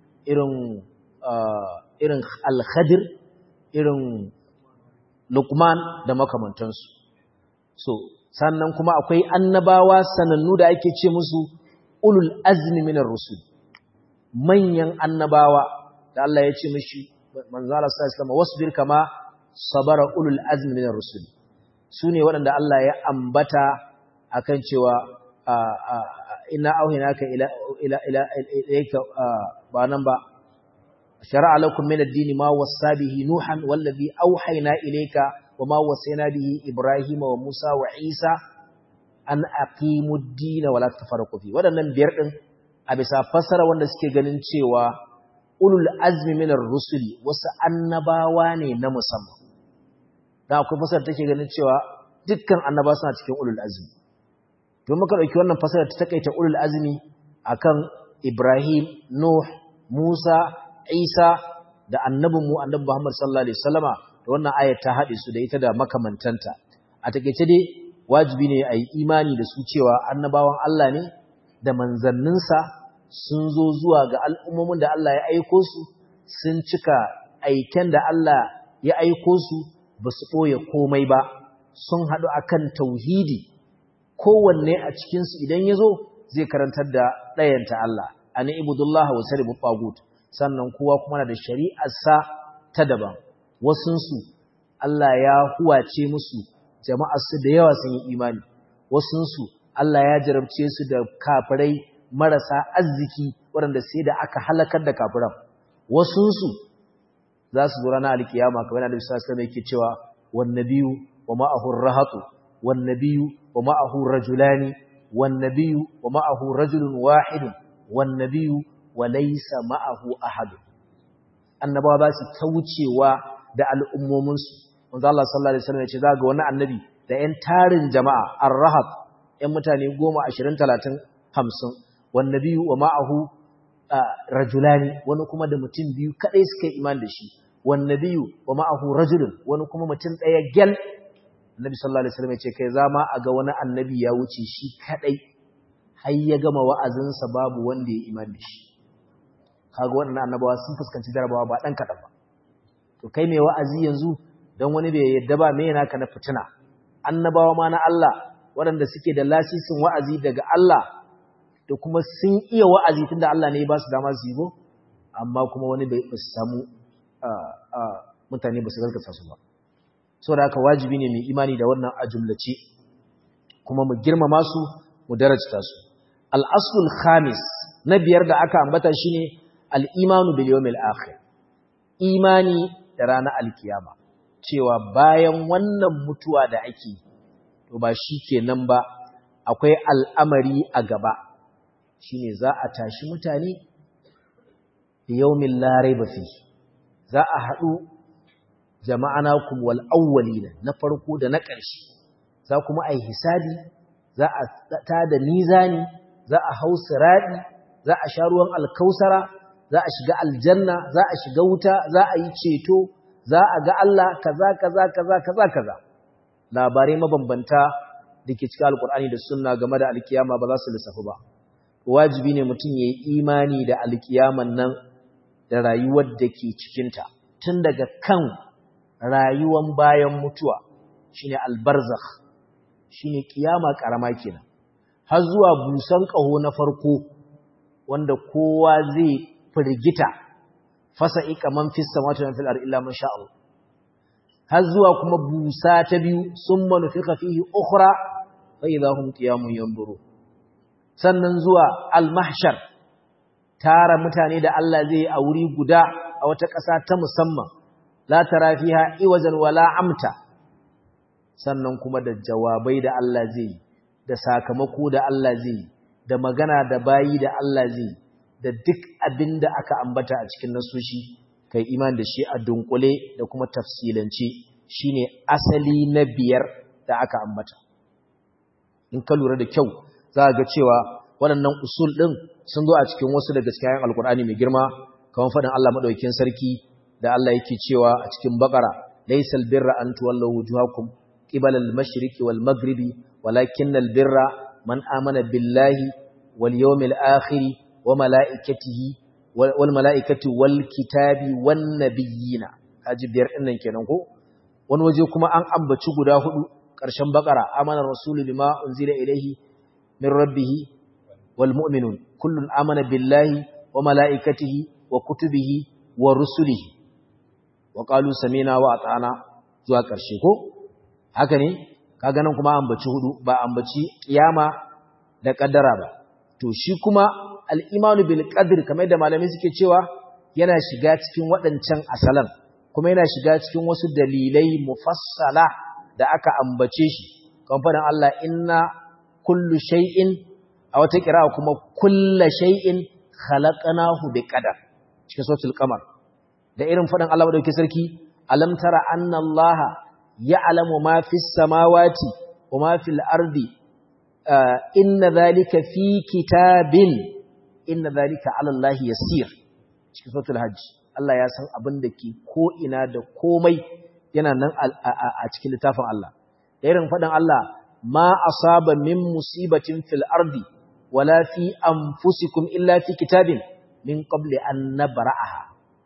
irin al-khadir irin Luqman da makamantansu so sannan kuma akwai annabawa sanannu da ake ce musu ulul azmi minar rusul manyan annabawa da Allah ya ce mishi manzala sallallahu alaihi wasallam wasbir kama sabara ulul azmi minar rusul sune waɗanda Allah ya ambata akan cewa inna auhinaka ila ilayka ba nan ba شرع لكم من الدين ما وصى به نوحا والذي أوحينا إليك وما وصينا به إبراهيم وموسى وعيسى أن أقيموا الدين ولا تفرقوا فيه waɗannan biyar din a bisa fasara wanda suke ganin cewa ulul azmi minar rusuli wasu annabawa ne na musamman dan akwai fasara take ganin cewa dukkan annabawa suna cikin ulul azmi to muka dauki wannan fasara ta takaita ulul azmi akan Ibrahim Nuh Musa Isa da annabinmu annabi Muhammad sallallahu alaihi wasallama da wannan ayat ta hade su da ita da makamantanta a takeice dai wajibi ne ayi imani da su cewa annabawan Allah ne da manzanninsa sun zo zuwa ga al'ummomin da Allah ya aiko su sun cika aiken da Allah ya aiko su ba su ɓoye komai ba sun haɗu akan tauhidi kowanne a cikinsu idan ya zo zai karantar da ɗayanta Allah an ibudullah wa saribu tagut sannan kowa kuma na da shari'arsa ta daban wasunsu Allah ya huwace musu jama'arsu da yawa sun yi imani wasunsu Allah ya jarabce su da kafirai marasa arziki waɗanda sai da aka halakar da kafiran wasunsu za su zo ranar alkiyama kamar yana da bisa sai yake cewa wan nabiyyu wa ma'ahu rahatu wan nabiyyu wa ma'ahu rajulani wan nabiyyu wa ma'ahu rajulun wahidun wan nabiyyu wa laysa ma'ahu ahad annabawa ba su taucewa da al'ummominsu manzo Allah sallallahu alaihi wasallam ya ce zaga wani annabi da 'yan tarin jama'a ar-rahat 'yan mutane 10 20 30 50 wan nabiyyu wa ma'ahu rajulani wani kuma da mutum biyu kadai suka yi imani da shi wan nabiyyu wa ma'ahu rajulun wani kuma mutum daya gel annabi sallallahu alaihi wasallam ya ce kai zama a ga wani annabi ya wuce shi kadai har ya gama wa'azinsa babu wanda ya imani da shi kaga waɗannan annabawa sun fuskanci jarabawa ba dan kadan ba to kai mai wa'azi yanzu dan wani bai yadda ba me yana ka na fitina annabawa ma na Allah waɗanda suke da lasisin wa'azi daga Allah da kuma sun iya wa'azi tunda Allah ne ya ba su dama su yi go amma kuma wani bai su samu mutane ba su gaskata su ba saboda haka wajibi ne mu imani da wannan a jumlace kuma mu girmama su mu darajta su al-aslul khamis na biyar da aka ambata shine al-imanu bil yawmil akhir imani da ranar alkiyama cewa bayan wannan mutuwa da ake to ba shikenan ba akwai al'amari a gaba shine za a tashi mutane da yawmin la raiba fi za a haɗu jama'anakum wal awwalina na farko da na ƙarshe za kuma ai hisabi za a tada mizani za a hau sirati za a sha ruwan alkausara za a shiga aljanna za a shiga wuta za a yi ceto za a ga Allah kaza kaza kaza kaza kaza labarai mabambanta dake cikin alkur'ani da sunna game da alkiyama ba za su lissafu ba wajibi ne mutum ya yi imani da alkiyaman nan da rayuwar da ke cikinta tun daga kan rayuwan bayan mutuwa shine albarzakh shine kiyama karama kenan har zuwa busan kaho na farko wanda kowa zai firgita fasa'iqa man fis samawati wa fil ardi illa man sha Allah har zuwa kuma busa ta biyu summa nufikha fihi ukhra fa idahum qiyamun yanzuru sannan zuwa al-mahshar tara mutane da Allah zai a wuri guda a wata ƙasa ta musamman la tara fiha iwajan wala amta sannan kuma da jawabai da Allah zai da sakamako da Allah zai da magana da bayi da Allah zai da duk abin da aka ambata a cikin nasoshi kai iman da shi a dunkule da kuma tafsilance shine asali na biyar da aka ambata. In ka lura da kyau za ga cewa waɗannan usul ɗin sun zo a cikin wasu daga cikin alkur'ani mai girma kamar faɗin Allah madaukakin sarki da Allah yake cewa a cikin Baqara laysal birra an tuwallu wujuhakum qibala al-mashriqi wal maghribi walakinnal birra man amana billahi wal yawmil akhir wa malaikatihi wal malaikati wal kitabi wan nabiyina. Haji biyar ɗin nan kenan ko wani waje kuma an ambaci guda hudu ƙarshen Baqara amana rasulu bima unzila ilayhi min rabbih wal mu'minun kullun amana billahi wa malaikatihi wa kutubihi wa rusulihi wa qalu sami'na wa ata'na zuwa ƙarshe ko haka ne kaga nan kuma ambaci hudu ba ambaci kiyama da kaddara ba. To shi kuma al-imanu bil qadr kamar da malamai suke cewa yana shiga cikin waɗancan asalan kuma yana shiga cikin wasu dalilai mufassala da aka ambace shi kamar Allah inna kullu shay'in a wata kira'a kuma kullu shay'in khalaqnahu biqadar cikin suratul qamar da irin faɗin Allah madaukakin sarki alam tara anna Allah ya'lamu ma fis samawati wa ma fil ardi inna dhalika fi kitabin inna dhalika 'ala Allah yasir cikin suratul hajj Allah ya san abin da ke ko ina da komai yana nan a cikin littafin Allah da irin faɗin Allah ma asaba min musibatin fil ardi wala fi anfusikum illa fi kitabin min qabli an nabra'aha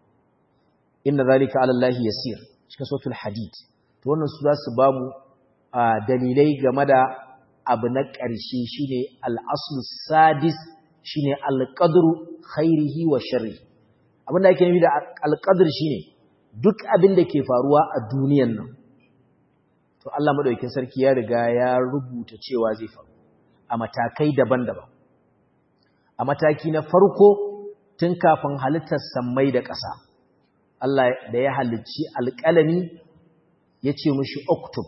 inna dhalika 'ala Allah yasir cikin suratul hadid to wannan su zasu ba mu dalilai game da abu na ƙarshe shine al-aslu sadis shine al-qadru khairihi wa sharrihi abinda yake nufi da al-qadr shine duk abin da ke faruwa a duniyan nan to Allah madaukakin sarki ya riga ya rubuta cewa zai faru a matakai daban-daban a mataki na farko tun kafin halittar sammai da ƙasa Allah da ya halicci alƙalami ya ce mishi uktub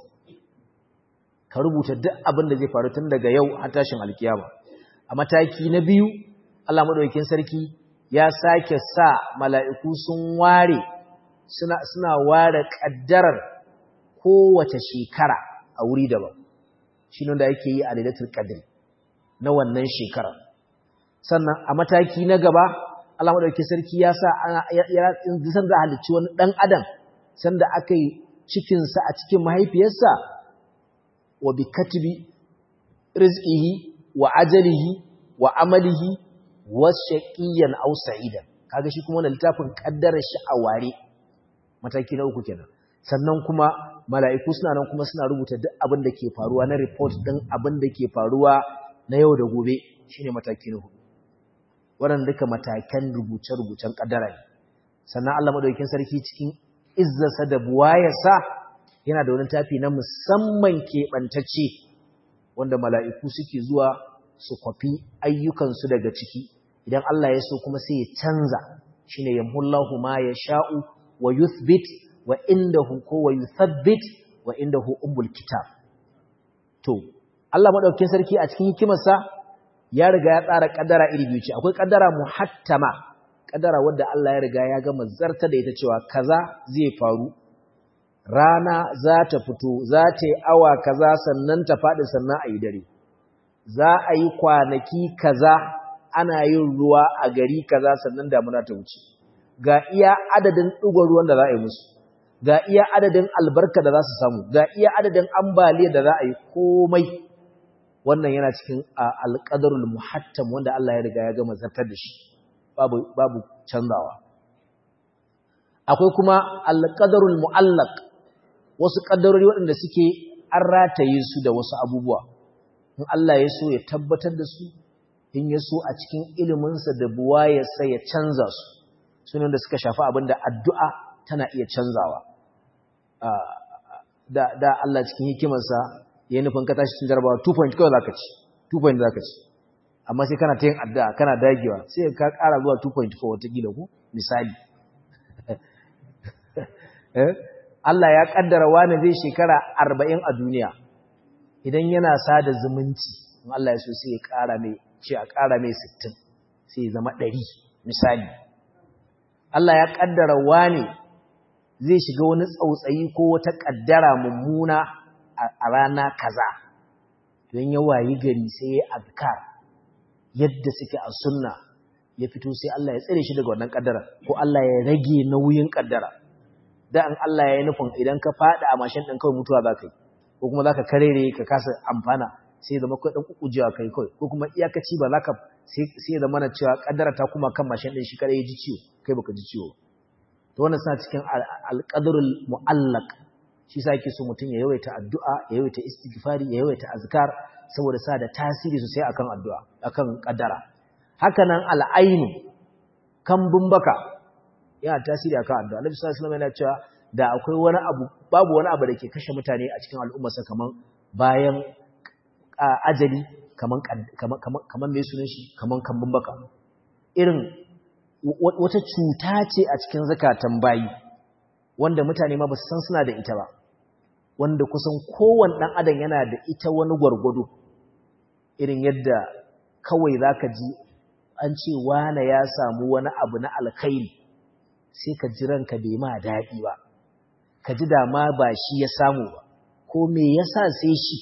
ka rubuta duk abin da zai faru tun daga yau har tashin alkiyama a mataki na biyu Allah madaukakin sarki ya sake sa mala'iku sun ware suna ware kaddarar kowace shekara a wuri daban shi ne da yake yi a lailatul qadr na wannan shekara sannan a mataki na gaba Allah madaukakin sarki ya sa san da halicci wani dan adam sanda aka yi cikin sa a cikin mahaifiyarsa wa bi katbi rizqihi wa ajalihi wa amalihi wa shaqiyan aw sa'idan kaga shi kuma wannan littafin kaddarar shi a ware mataki na uku kenan sannan kuma mala'iku suna nan kuma suna rubuta duk abin da ke faruwa na report din abin da ke faruwa na yau da gobe shine mataki na hudu wannan duka matakan rubuce-rubucen kaddara ne sannan Allah madaukakin sarki cikin izzarsa da buwayarsa yana da wani tafi na musamman keɓantacce wanda mala'iku suke zuwa su kwafi ayyukansu daga ciki idan Allah ya so kuma sai ya canza shine yamhullahu ma yasha'u wa yuthbit wa indahu ko wa yuthabbit wa indahu ummul kitab to Allah madaukakin sarki a cikin hikimarsa ya riga ya tsara kaddara iri biyu ce akwai kaddara muhattama kaddara wanda Allah ya riga ya gama zarta da ita cewa kaza zai faru rana za ta fito za ta yi awa kaza sannan ta faɗi sannan a yi dare za a yi kwanaki kaza ana yin ruwa a gari kaza sannan damuna ta wuce ga iya adadin ɗigon ruwan da za a yi musu ga iya adadin albarka da za su samu ga iya adadin ambaliya da za a yi komai wannan yana cikin alƙadarul muhattam wanda Allah ya riga ya gama zartar da shi babu canzawa akwai kuma alƙadarul mu'allaq wasu ƙaddarori waɗanda suke an rataye su da wasu abubuwa in Allah ya so ya tabbatar da su in ya so a cikin iliminsa da buwayarsa ya canza su sunan da suka shafi abin da addu'a tana iya canzawa da Allah cikin hikimarsa ya yi nufin ka tashi cikin jarabawa 2 point kawai zaka ci 2 point zaka ci amma sai kana ta yin addu'a kana dagewa sai ka ƙara zuwa 2.4 watakila ku misali Allah ya kaddara wani zai shekara 40 a duniya idan yana sada zumunci in Allah ya so sai ya ƙara mai ce a ƙara mai 60 sai ya zama 100 misali Allah ya kaddara wani zai shiga wani tsautsayi ko wata kaddara mummuna a rana kaza don ya wayi gari sai ya azkar yadda suke a sunna ya fito sai Allah ya tsare shi daga wannan kaddara ko Allah ya rage nauyin kaddara da an Allah ya yi nufin idan ka fada a mashin din kawai mutuwa za ka yi ko kuma za ka karere ka kasa amfana sai zama kai dan kukujewa kai kawai ko kuma iyakaci ba za ka sai zama na cewa kaddara ta kuma kan mashin din shi kare ya ji ciwo kai baka ji ciwo to wannan sa cikin alqadrul muallaq shi sa yake so mutum ya yawaita addu'a ya yawaita istighfari ya yawaita azkar saboda sa da tasiri sosai akan addu'a akan kaddara haka nan al'ainu kambun baka yana tasiri akan addu'a Annabi sallallahu alaihi wasallam yana cewa da akwai wani abu babu wani abu da ke kashe mutane a cikin al'ummarsa kaman bayan ajali kaman mai sunan shi kaman kambun baka irin wata cuta ce a cikin zakatan bayi wanda mutane ma ba su san suna da ita ba wanda kusan kowanne dan adam yana da ita wani gwargwado irin yadda kawai zaka ji an ce wane ya samu wani abu na alkhairi sai ka ji ranka bai ma daɗi ba ka ji dama ba shi ya samu ba ko me yasa sai shi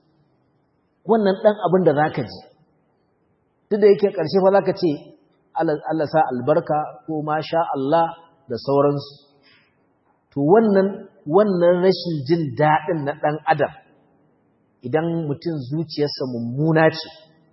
wannan dan abin da zaka ji duk da yake ƙarshe fa zaka ce Allah sa albarka ko masha Allah da sauransu to wannan rashin jin daɗin na ɗan adam idan mutum zuciyarsa mummuna ce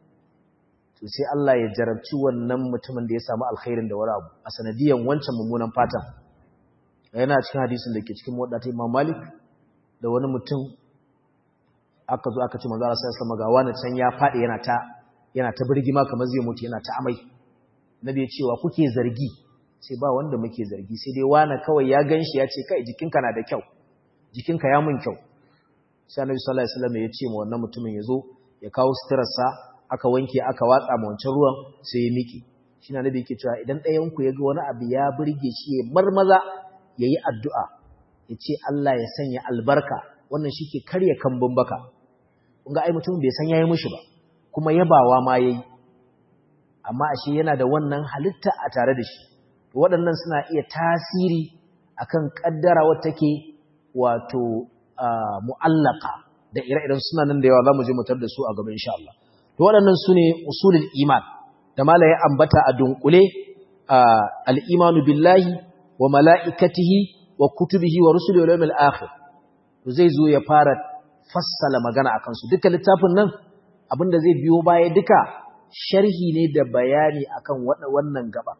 to sai Allah ya jarabci wannan mutumin da ya samu alkhairin da wani abu a sanadiyan wancan mummunan fatan yana cikin hadisin da ke cikin wadda Imam Malik da wani mutum aka zo aka ce manzo Allah sallallahu alaihi wasallam ga wani can ya fadi yana ta birgima kamar zai mutu yana ta amai nabi ya ce wa kuke zargi sai ba wanda muke zargi sai dai wani kawai ya ganshi ya ce kai jikinka na da kyau jikinka ya mun kyau sai Annabi sallallahu alaihi wasallam ya ce ma wannan mutumin ya zo ya kawo suturarsa aka wanke aka watsa ma wancan ruwan sai ya miki shi na nabi yake cewa idan ɗayan ku ya ga wani abu ya burge shi ya marmaza yayi addu'a ya ce Allah ya sanya albarka wannan shi ke karya kambun baka kun ga ai mutum bai san yayi mushi ba kuma yabawa ma yayi amma ashe yana da wannan halitta a tare da shi waɗannan suna iya tasiri akan kaddara wacce take wato mu'allaka da ire-iren suna nan da yawa zamu je mu tar da su a gaba insha Allah to waɗannan sune usulul iman da malai ambata a dunkule al-imanu billahi wa mala'ikatihi wa kutubihi wa rusulihi wal yawmil akhir to zai zo ya fara fassala magana akan su duka littafin nan abinda zai biyo baya duka sharhi ne da bayani akan wannan gabar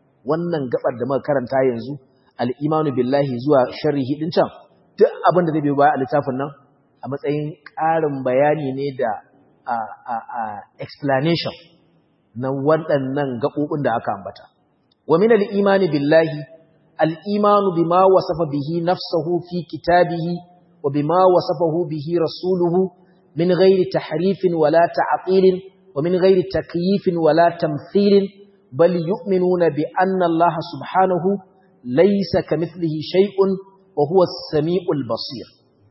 da muka karanta yanzu al-imanu billahi zuwa sharhi din can duk abinda zai biyo baya a littafin nan a matsayin ƙarin bayani ne da explanation na waɗannan gaɓoɓin da aka ambata wa min al-imani billahi al-imanu bima wasafa bihi nafsuhu fi kitabihi wa bima wasafahu bihi rasuluhu min ghairi tahrifin wala ta'tilin wa min ghairi takyifin wala tamthilin bal yu'minuna bi anna Allah subhanahu laysa kamithlihi shay'un wa huwa as-sami'ul basir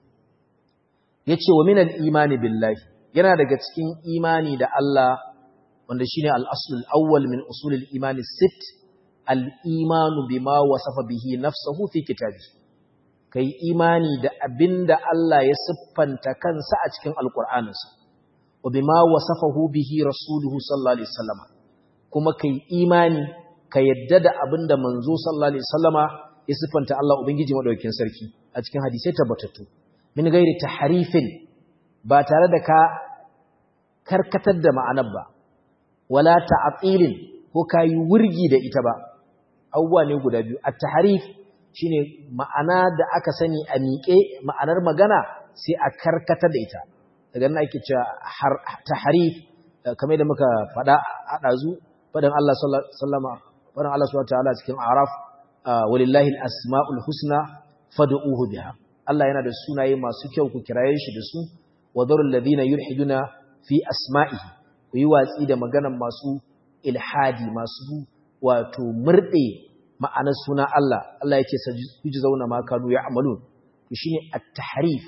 yace wa min al-imani billahi yana daga cikin imani da Allah wanda shine al-aslul awwal min usulil imani sit al-imanu bima wasafa bihi nafsuhu fi kitabihi kai imani da abinda Allah ya siffanta kansa a cikin alqur'aninsa wa bima wasafahu bihi rasuluhu sallallahu alaihi wasallam kuma kai imani ka yadda da abinda manzo sallallahu alaihi wasallama ya siffanta Allah ubangiji madaukakin sarki a cikin hadisai tabbatattu min gairi tahrifin ba tare da ka karkatar da ma'anar ba wala ta'tilin ko kai wurgi da ita ba abubuwa ne guda biyu at-tahrif shine ma'ana da aka sani a miƙe ma'anar magana sai a karkatar da ita daga nan ake cewa tahrif kamar da muka faɗa a dazu fadan Allah sallallahu alaihi wasallama fadan Allah subhanahu wa ta'ala cikin Araf walillahi al-asmaul husna fad'uhu biha Allah yana da sunaye masu kyau ku kiraye shi da su wadarul ladina yulhiduna fi asma'ihi ku yi watsi da maganan masu ilhadi masu wato murde ma'anar suna Allah Allah yake saji zauna ma kanu ya'malun to shine at-tahrif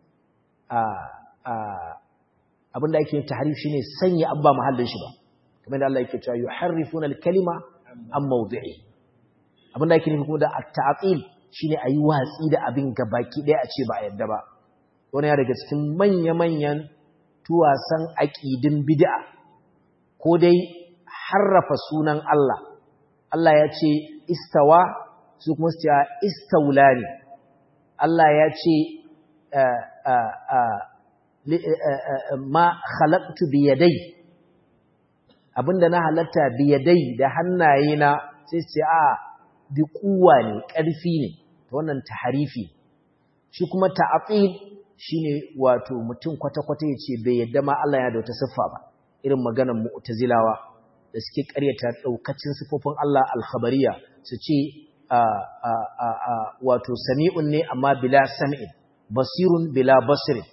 abinda yake tahrif shine sanya abba mahallin shi ba kamar da Allah yake cewa yuharrifuna al-kalima an mawdi'i abinda yake nufi kuma da at-ta'til shine ayi watsi da abin gabaki ɗaya a ce ba a yadda ba wani ya daga cikin manya-manyan tuwasan aqidin bid'a ko dai harrafa sunan Allah Allah ya ce istawa su kuma su ce istaula ne Allah ya ce ma khalaqtu bi yadai abinda na halatta bi yadai da hannaye na sai ce bi kuwa ne ƙarfi ne to wannan taharifi shi kuma ta'til shine wato mutum kwata-kwata yace bai yadda ma Allah ya da wata siffa ba irin maganar mu'tazilawa da suke ƙaryata daukacin sifofin Allah al-khabariyya su ce wato sami'un ne amma bila sam'in basirun bila basirin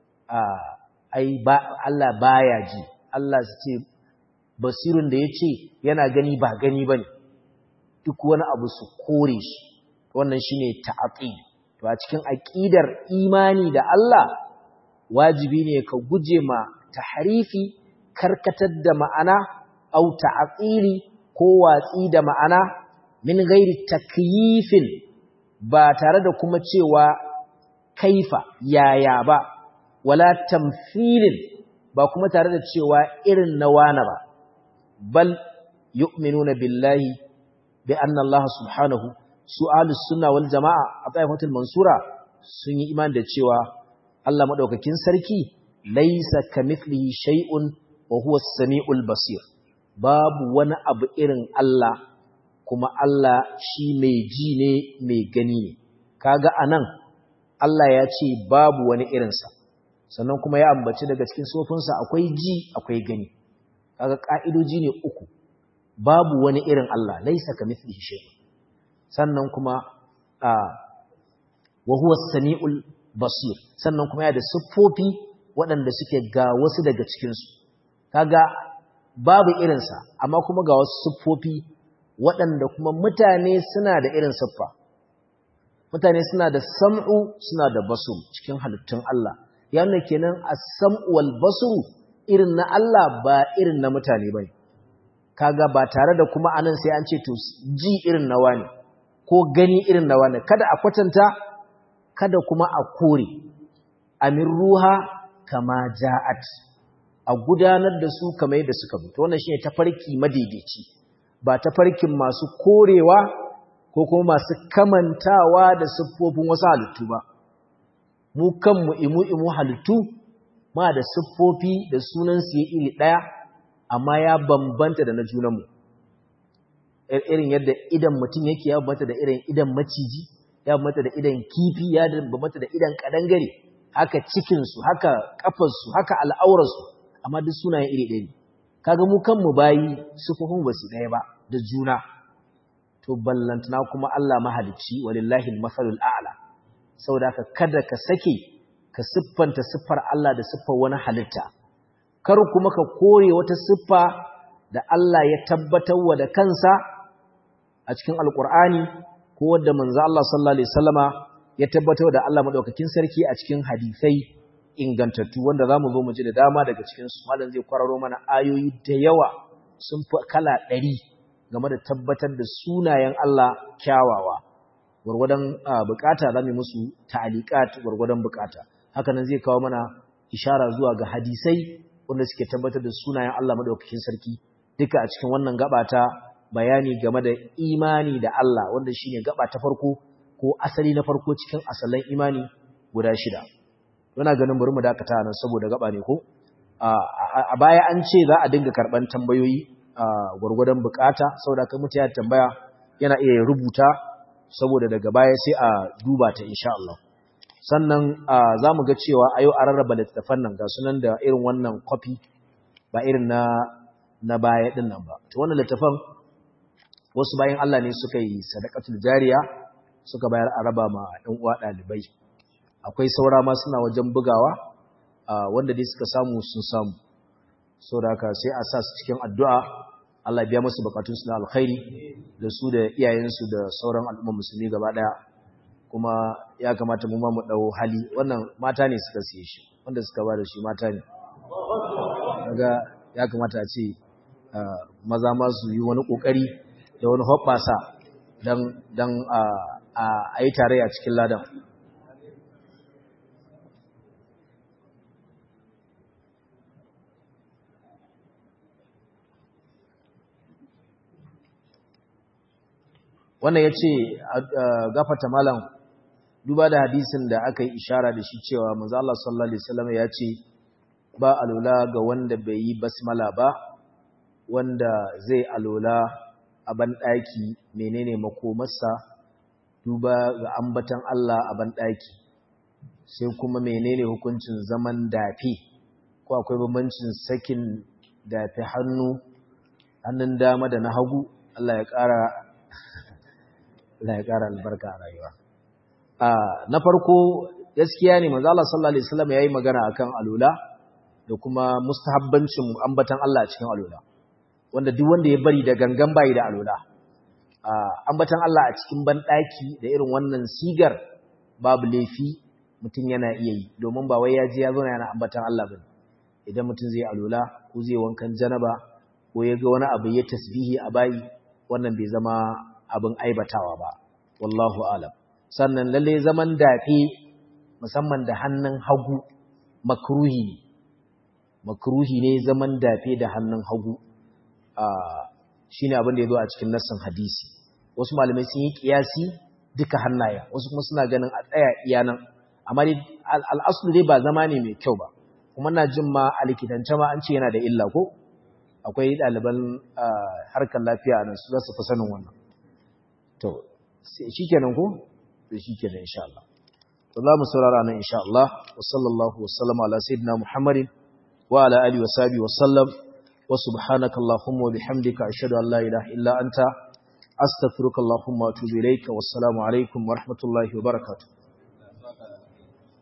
Allah baya ji Allah su ce basirun da yace yana gani ba gani bane duk wani abu su kore shi wannan shine ta'til to a cikin aqidar imani da Allah wajibi ne ka guje ma tahrifi karkatar da ma'ana au ta'tili ko watsi da ma'ana min ghairi takyifin ba tare da kuma cewa kaifa yaya ba wala tamthilin ba kuma tare da cewa irin na wana ba bal yu'minuna billahi bi anna Allah subhanahu su'alus sunna wal jamaa a taifatul mansura sun yi imani da cewa Allah madaukakin sarki laysa kamithlihi shay'un wa huwa as-sami'ul basir babu wani abu irin Allah kuma Allah shi mai ji ne mai gani ne kaga anan Allah ya ce babu wani irinsa sannan kuma ya ambaci daga cikin sofinsa akwai ji akwai gani kaga ka'idoji ne uku babu wani irin Allah laysa kamithlihi shay'un sannan kuma wa huwa as-sami'ul basir sannan kuma ya da siffofi waɗanda suke ga wasu daga cikin su kaga babu irinsa amma kuma ga wasu siffofi waɗanda kuma mutane suna da irin siffa mutane suna da sam'u suna da basur cikin halittun Allah yana kenan as-sam'u wal basru irin na Allah ba irin na mutane bane kaga ba tare da kuma anan sai an ce to ji irin na wani ko gani irin na wani kada a kwatanta kada kuma a kore amir ruha kama ja'at a gudanar da su kamar yadda suka bi to wannan shine tafarki madaidaici ba tafarkin masu korewa ko kuma masu kamantawa da siffofin wasu halittu ba mu kanmu imu halittu ma da siffofi da sunan su iri daya amma ya bambanta da na junanmu irin yadda idan mutum yake ya bambanta da irin idan maciji ya bambanta da idan kifi ya bambanta da idan kadangare haka cikin su haka kafar su haka al'aurar su amma duk sunayen iri ɗaya ne kaga mu kanmu bayi siffofin ba su ɗaya ba da juna to ballantana kuma Allah mahalicci walillahi al-masalul a'la saboda haka kada ka sake ka siffanta siffar Allah da siffar wani halitta kar kuma ka kore wata siffa da Allah ya tabbatar wa da kansa a cikin alkur'ani ko wanda manzo Allah sallallahu alaihi wasallama ya tabbatar da Allah madaukakin sarki a cikin hadisai ingantattu wanda zamu zo mu ji da dama daga cikin su malam zai kwararo mana ayoyi da yawa sun fi kala 100 game da tabbatar da sunayen Allah kyawawa gurgurdan bukata zamu musu ta'aliqat gurgurdan bukata haka nan zai kawo mana ishara zuwa ga hadisai wanda suke tabbatar da sunayen Allah madaukakin sarki duka a cikin wannan gaba ta bayani game da imani da Allah wanda shine gaba ta farko ko asali na farko cikin asalan imani guda 6 muna ganin bari mu dakata nan saboda gaba ne ko a baya an ce za a dinga karban tambayoyi gurgurdan bukata saboda kai mutum ya tambaya yana iya rubuta saboda daga baya sai a duba ta insha Allah sannan za mu ga cewa a yau a rarraba littattafan nan ga sunan da irin wannan kwafi ba irin na baya ɗin nan ba. To wannan littattafan wasu bayan Allah ne suka yi sadaqatul jariya suka bayar a raba ma ɗan uwa ɗalibai. Akwai saura ma suna wajen bugawa wanda dai suka samu sun samu. Saboda haka sai a sa su cikin addu'a Allah ya biya musu bukatunsu na alkhairi da su da iyayensu da sauran al'ummar musulmi gaba ɗaya. Kuma ya kamata mu ma mu dau hali wannan mata ne suka siye shi wanda suka ba da shi mata ne kaga ya kamata a ce maza ma su yi wani kokari da wani hobbasa dan a yi tare a cikin ladan. Wannan ya ce gafata malam, duba da hadisin da aka yi ishara da shi cewa manzo Allah sallallahu alaihi wasallam ya ce ba alula ga wanda bai yi basmala ba, wanda zai alula a banɗaki menene makomarsa, duba ga ambatan Allah a banɗaki, sai kuma menene hukuncin zaman dafe, ko akwai bambancin sakin dafe hannun dama da na hagu. Allah ya ƙara albarka a rayuwa. Na farko gaskiya ne manzo Allah sallallahu alaihi wasallam yayi magana akan alula da kuma mustahabbancin ambatan Allah a cikin alula, wanda duk wanda ya bari da gangan bai da alula. Ambatan Allah a cikin banɗaki da irin wannan sigar babu laifi mutum yana iya yi, domin ba wai ya je ya zauna yana ambatan Allah bane. Idan mutum zai alula ko zai wankan janaba ko ya ga wani abu ya tasbihi a bayi, wannan bai zama abin aibatawa ba, wallahu alam. Sannan lalle zaman dafe musamman da hannun hagu makruhi ne zaman dafe da hannun hagu. Shine abin da yazo a cikin nassin hadisi. Wasu malamai sun yi kiyasi duka hannayen, wasu kuma suna ganin a tsaya iya nan, amma dai al'aslu dai ba zama ne mai kyau ba, kuma na jin ma a likitance ma an ce yana da illa ko akwai ɗaliban harkar lafiya nan su za su fi sanin wannan. To shikenan ko shikenan insha Allah. To za mu saurara nan insha Allah. Wa sallallahu wa sallama ala sayyidina Muhammadin wa ala alihi wa sahbihi wa sallam. Wa subhanaka allahumma wa bihamdika ashhadu an la ilaha illa anta astaghfiruka allahumma wa atubu ilayka. Wassalamu alaikum wa rahmatullahi wa barakatuh.